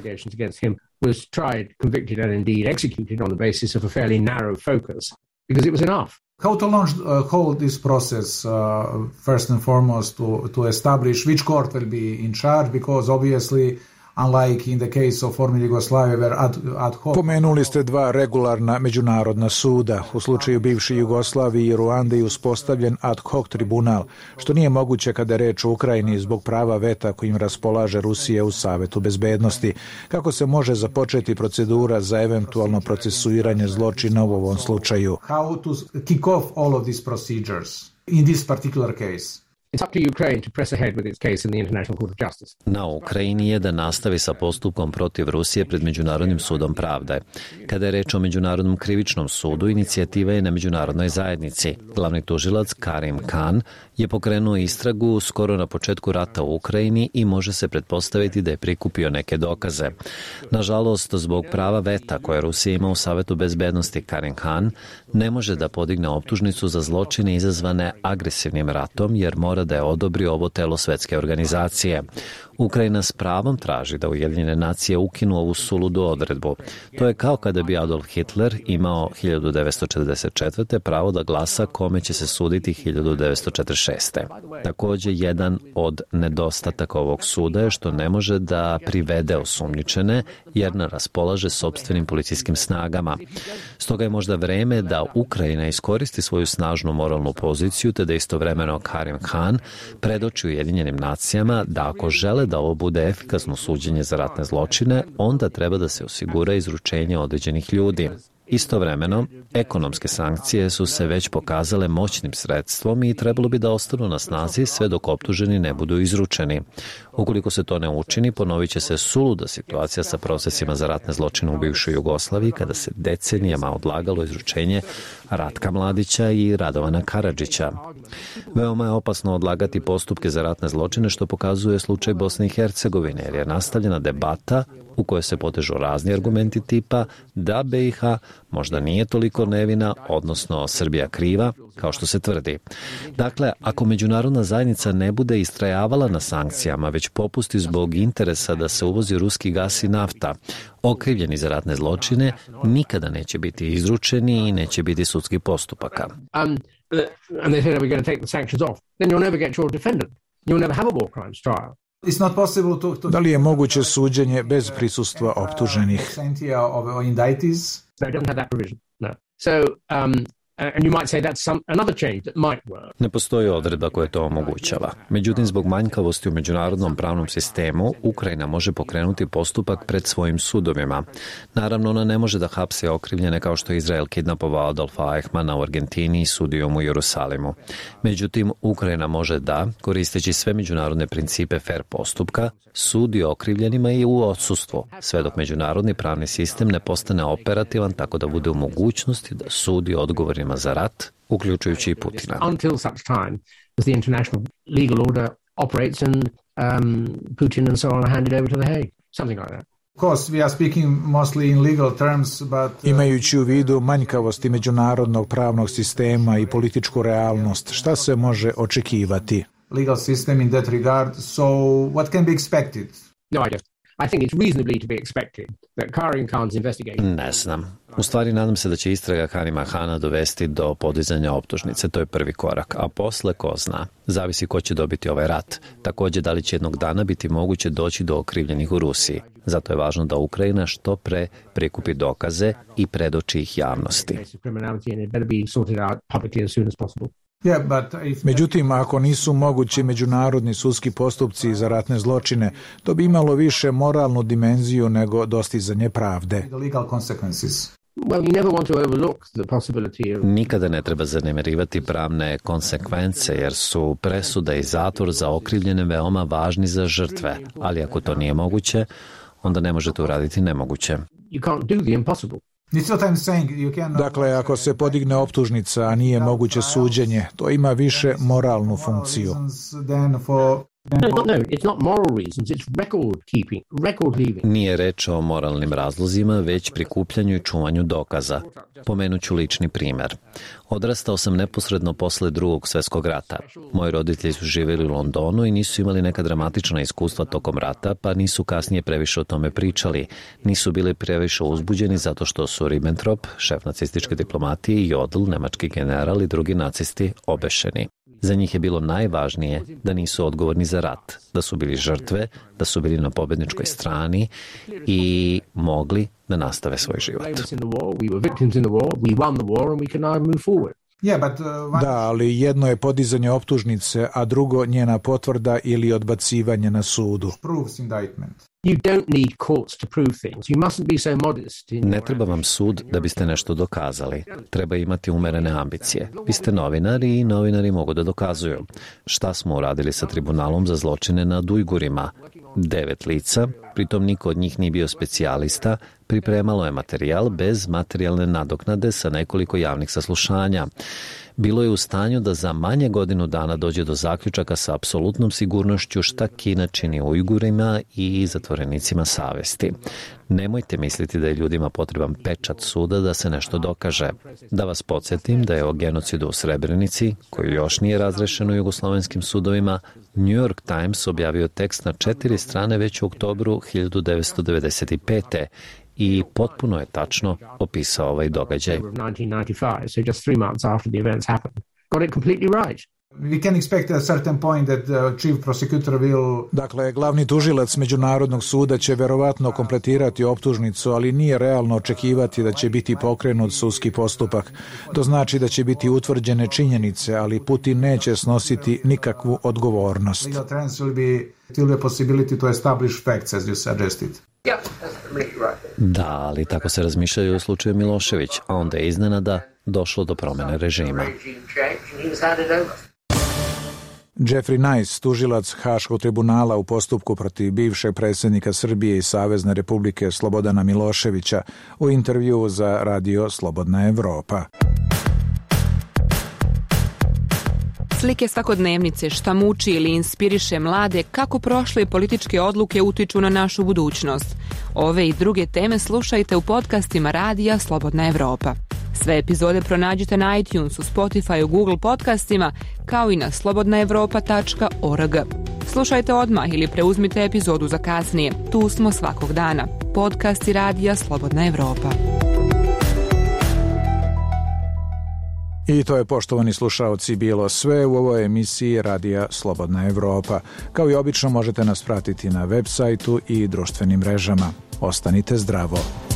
Speaker 10: Was tried, convicted and indeed executed on the basis of a fairly narrow focus because it was enough.
Speaker 9: How to launch uh, hold this process uh, first and foremost to, to establish which court will be in charge, because obviously unlike in the case of former Yugoslavia where ad, ad hoc...
Speaker 7: Pomenuli ste dva regularna međunarodna suda. U slučaju bivše Jugoslavije i Ruande je uspostavljen ad hoc tribunal, što nije moguće kada je reč o Ukrajini zbog prava veta kojim raspolaže Rusija u Savetu bezbednosti. Kako se može započeti procedura za eventualno procesuiranje zločina u ovom slučaju?
Speaker 9: How to kick off all of these procedures in this particular case?
Speaker 10: It's up to Ukraine to press ahead with its case in the International Court of Justice.
Speaker 3: Na Ukrajini je da nastavi sa postupkom protiv Rusije pred Međunarodnim sudom pravde. Kada je reč o Međunarodnom krivičnom sudu, inicijativa je na međunarodnoj zajednici. Glavni tužilac Karim Khan je pokrenuo istragu skoro na početku rata u Ukrajini i može se pretpostaviti da je prikupio neke dokaze. Nažalost, zbog prava veta koje Rusija ima u Savetu bezbednosti, Karim Khan ne može da podigne optužnicu za zločine izazvane agresivnim ratom, jer mora da je odobri ovo telo svetske organizacije. Ukrajina s pravom traži da Ujedinjene nacije ukinu ovu suludu odredbu. To je kao kada bi Adolf Hitler imao hiljadu devetsto četrdeset četvrte pravo da glasa kome će se suditi hiljadu devetsto četrdeset šeste. Takođe, jedan od nedostataka ovog suda je što ne može da privede osumnjičene, jer ne raspolaže sopstvenim policijskim snagama. Stoga je možda vreme da Ukrajina iskoristi svoju snažnu moralnu poziciju, te da istovremeno Karim Khan predoči Ujedinjenim nacijama da ako žele da ovo bude efikasno suđenje za ratne zločine, onda treba da se osigura izručenje određenih ljudi. Istovremeno, ekonomske sankcije su se već pokazale moćnim sredstvom i trebalo bi da ostanu na snazi sve dok optuženi ne budu izručeni. Ukoliko se to ne učini, ponovit će se suluda situacija sa procesima za ratne zločine u bivšoj Jugoslaviji, kada se decenijama odlagalo izručenje Ratka Mladića i Radovana Karadžića. Veoma je opasno odlagati postupke za ratne zločine, što pokazuje slučaj Bosne i Hercegovine, jer je nastavljena debata u kojoj se potežu razni argumenti tipa da B i H možda nije toliko nevina, odnosno Srbija kriva, kao što se tvrdi. Dakle, ako međunarodna zajednica ne bude istrajavala na sankcijama, već popusti zbog interesa da se uvozi ruski gas i nafta, okrivljeni za ratne zločine nikada neće biti izručeni i neće biti sudskih postupaka.
Speaker 10: Um, and they said, are we going to take the sanctions off? Then you'll never get your defendant. You'll never have a war crimes trial.
Speaker 9: It's not possible to, to...
Speaker 7: Da li je moguće suđenje bez prisustva optuženih?
Speaker 10: No, it doesn't have that provision. No. So, um, and you might say that's some, another change that might work.
Speaker 3: Ne postoji odredba koja to omogućava. Međutim, zbog manjkavosti u međunarodnom pravnom sistemu, Ukrajina može pokrenuti postupak pred svojim sudovima. Naravno, ona ne može da hapse okrivljene kao što je Izrael kidnapovao Adolfa Eichmana u Argentini i sudio mu u Jerusalimu. Međutim, Ukrajina može da, koristeći sve međunarodne principe fair postupka, sudi okrivljenima i u odsustvu, sve dok međunarodni pravni sistem ne postane operativan tako da bude u mogućnosti da sudi odgovorima za rat, uključujući i Putina.
Speaker 10: Until such time as the international legal order operates and um, Putin and so on are handed over to the Hague, something like that.
Speaker 9: Of course, we are speaking mostly in legal terms, but...
Speaker 7: Imajući u vidu manjkavosti međunarodnog pravnog sistema i političku realnost, šta se može očekivati?
Speaker 9: Legal system in that regard, so what can be expected?
Speaker 10: No idea. I think it's reasonably to be expected that Karim Khan's investigation...
Speaker 3: Ne znam. U stvari nadam se da će istraga Karima Khana dovesti do podizanja optužnice, to je prvi korak, a posle ko zna. Zavisi ko će dobiti ovaj rat. Također da li će jednog dana biti moguće doći do okrivljenih u Rusiji. Zato je važno da Ukrajina što pre prikupi dokaze i predoči ih javnosti.
Speaker 7: Međutim, ako nisu mogući međunarodni sudski postupci za ratne zločine, to bi imalo više moralnu dimenziju nego dostizanje pravde.
Speaker 3: Nikada ne treba zanemarivati pravne konsekvence, jer su presuda i zatvor za okrivljene veoma važni za žrtve, ali ako to nije moguće, onda ne možete uraditi nemoguće.
Speaker 7: Dakle, ako se podigne optužnica, a nije moguće suđenje, to ima više moralnu funkciju.
Speaker 3: Nije reč o moralnim razlozima, već prikupljanju i čuvanju dokaza. Pomenut ću lični primer. Odrastao sam neposredno posle drugog svjetskog rata. Moji roditelji su živjeli u Londonu i nisu imali neka dramatična iskustva tokom rata, pa nisu kasnije previše o tome pričali. Nisu bili previše uzbuđeni zato što su Ribbentrop, šef nacističke diplomatije, i Jodl, nemački general, i drugi nacisti obešeni. Za njih je bilo najvažnije da nisu odgovorni za rat, da su bili žrtve, da su bili na pobedničkoj strani i mogli da nastave svoj život.
Speaker 7: Da, ali jedno je podizanje optužnice, a drugo njena potvrda ili odbacivanje na sudu.
Speaker 3: Ne treba vam sud da biste nešto dokazali. Treba imati umerene ambicije. Vi ste novinari i novinari mogu da dokazuju. Šta smo uradili sa tribunalom za zločine nad Ujgurima? Devet lica, pritom niko od njih nije bio specijalista, pripremalo je materijal bez materijalne nadoknade sa nekoliko javnih saslušanja. Bilo je u stanju da za manje godinu dana dođe do zaključaka sa apsolutnom sigurnošću šta Kina čini Ujgurima i zatvorenicima savesti. Nemojte misliti da je ljudima potreban pečat suda da se nešto dokaže. Da vas podsjetim da je o genocidu u Srebrenici, koji još nije razrešen u jugoslovenskim sudovima, New York Times objavio tekst na četiri strane već u oktobru hiljadu devetsto devedeset pete. I potpuno je tačno opisao ovaj događaj.
Speaker 7: Dakle, glavni tužilac Međunarodnog suda će verovatno kompletirati optužnicu, ali nije realno očekivati da će biti pokrenut sudski postupak. To znači da će biti utvrđene činjenice, ali Putin neće snositi nikakvu odgovornost.
Speaker 3: Da, ali tako se razmišljaju u slučaju Milošević, a onda je iznenada došlo do promjene režima.
Speaker 7: Jeffrey Nice, tužilac Haškog tribunala u postupku protiv bivšeg predsjednika Srbije i Savezne Republike Slobodana Miloševića, u intervjuu za radio Slobodna Evropa.
Speaker 12: Slike svakodnevnice, šta muči ili inspiriše mlade, kako prošle političke odluke utiču na našu budućnost. Ove i druge teme slušajte u podcastima radija Slobodna Evropa. Sve epizode pronađite na iTunesu, Spotify, Google podcastima, kao i na slobodna evropa tačka org. Slušajte odmah ili preuzmite epizodu za kasnije. Tu smo svakog dana. Podcasti radija Slobodna Evropa.
Speaker 7: I to je, poštovani slušaoci, bilo sve u ovoj emisiji radija Slobodna Evropa. Kao i obično možete nas pratiti na web sajtu i društvenim mrežama. Ostanite zdravo.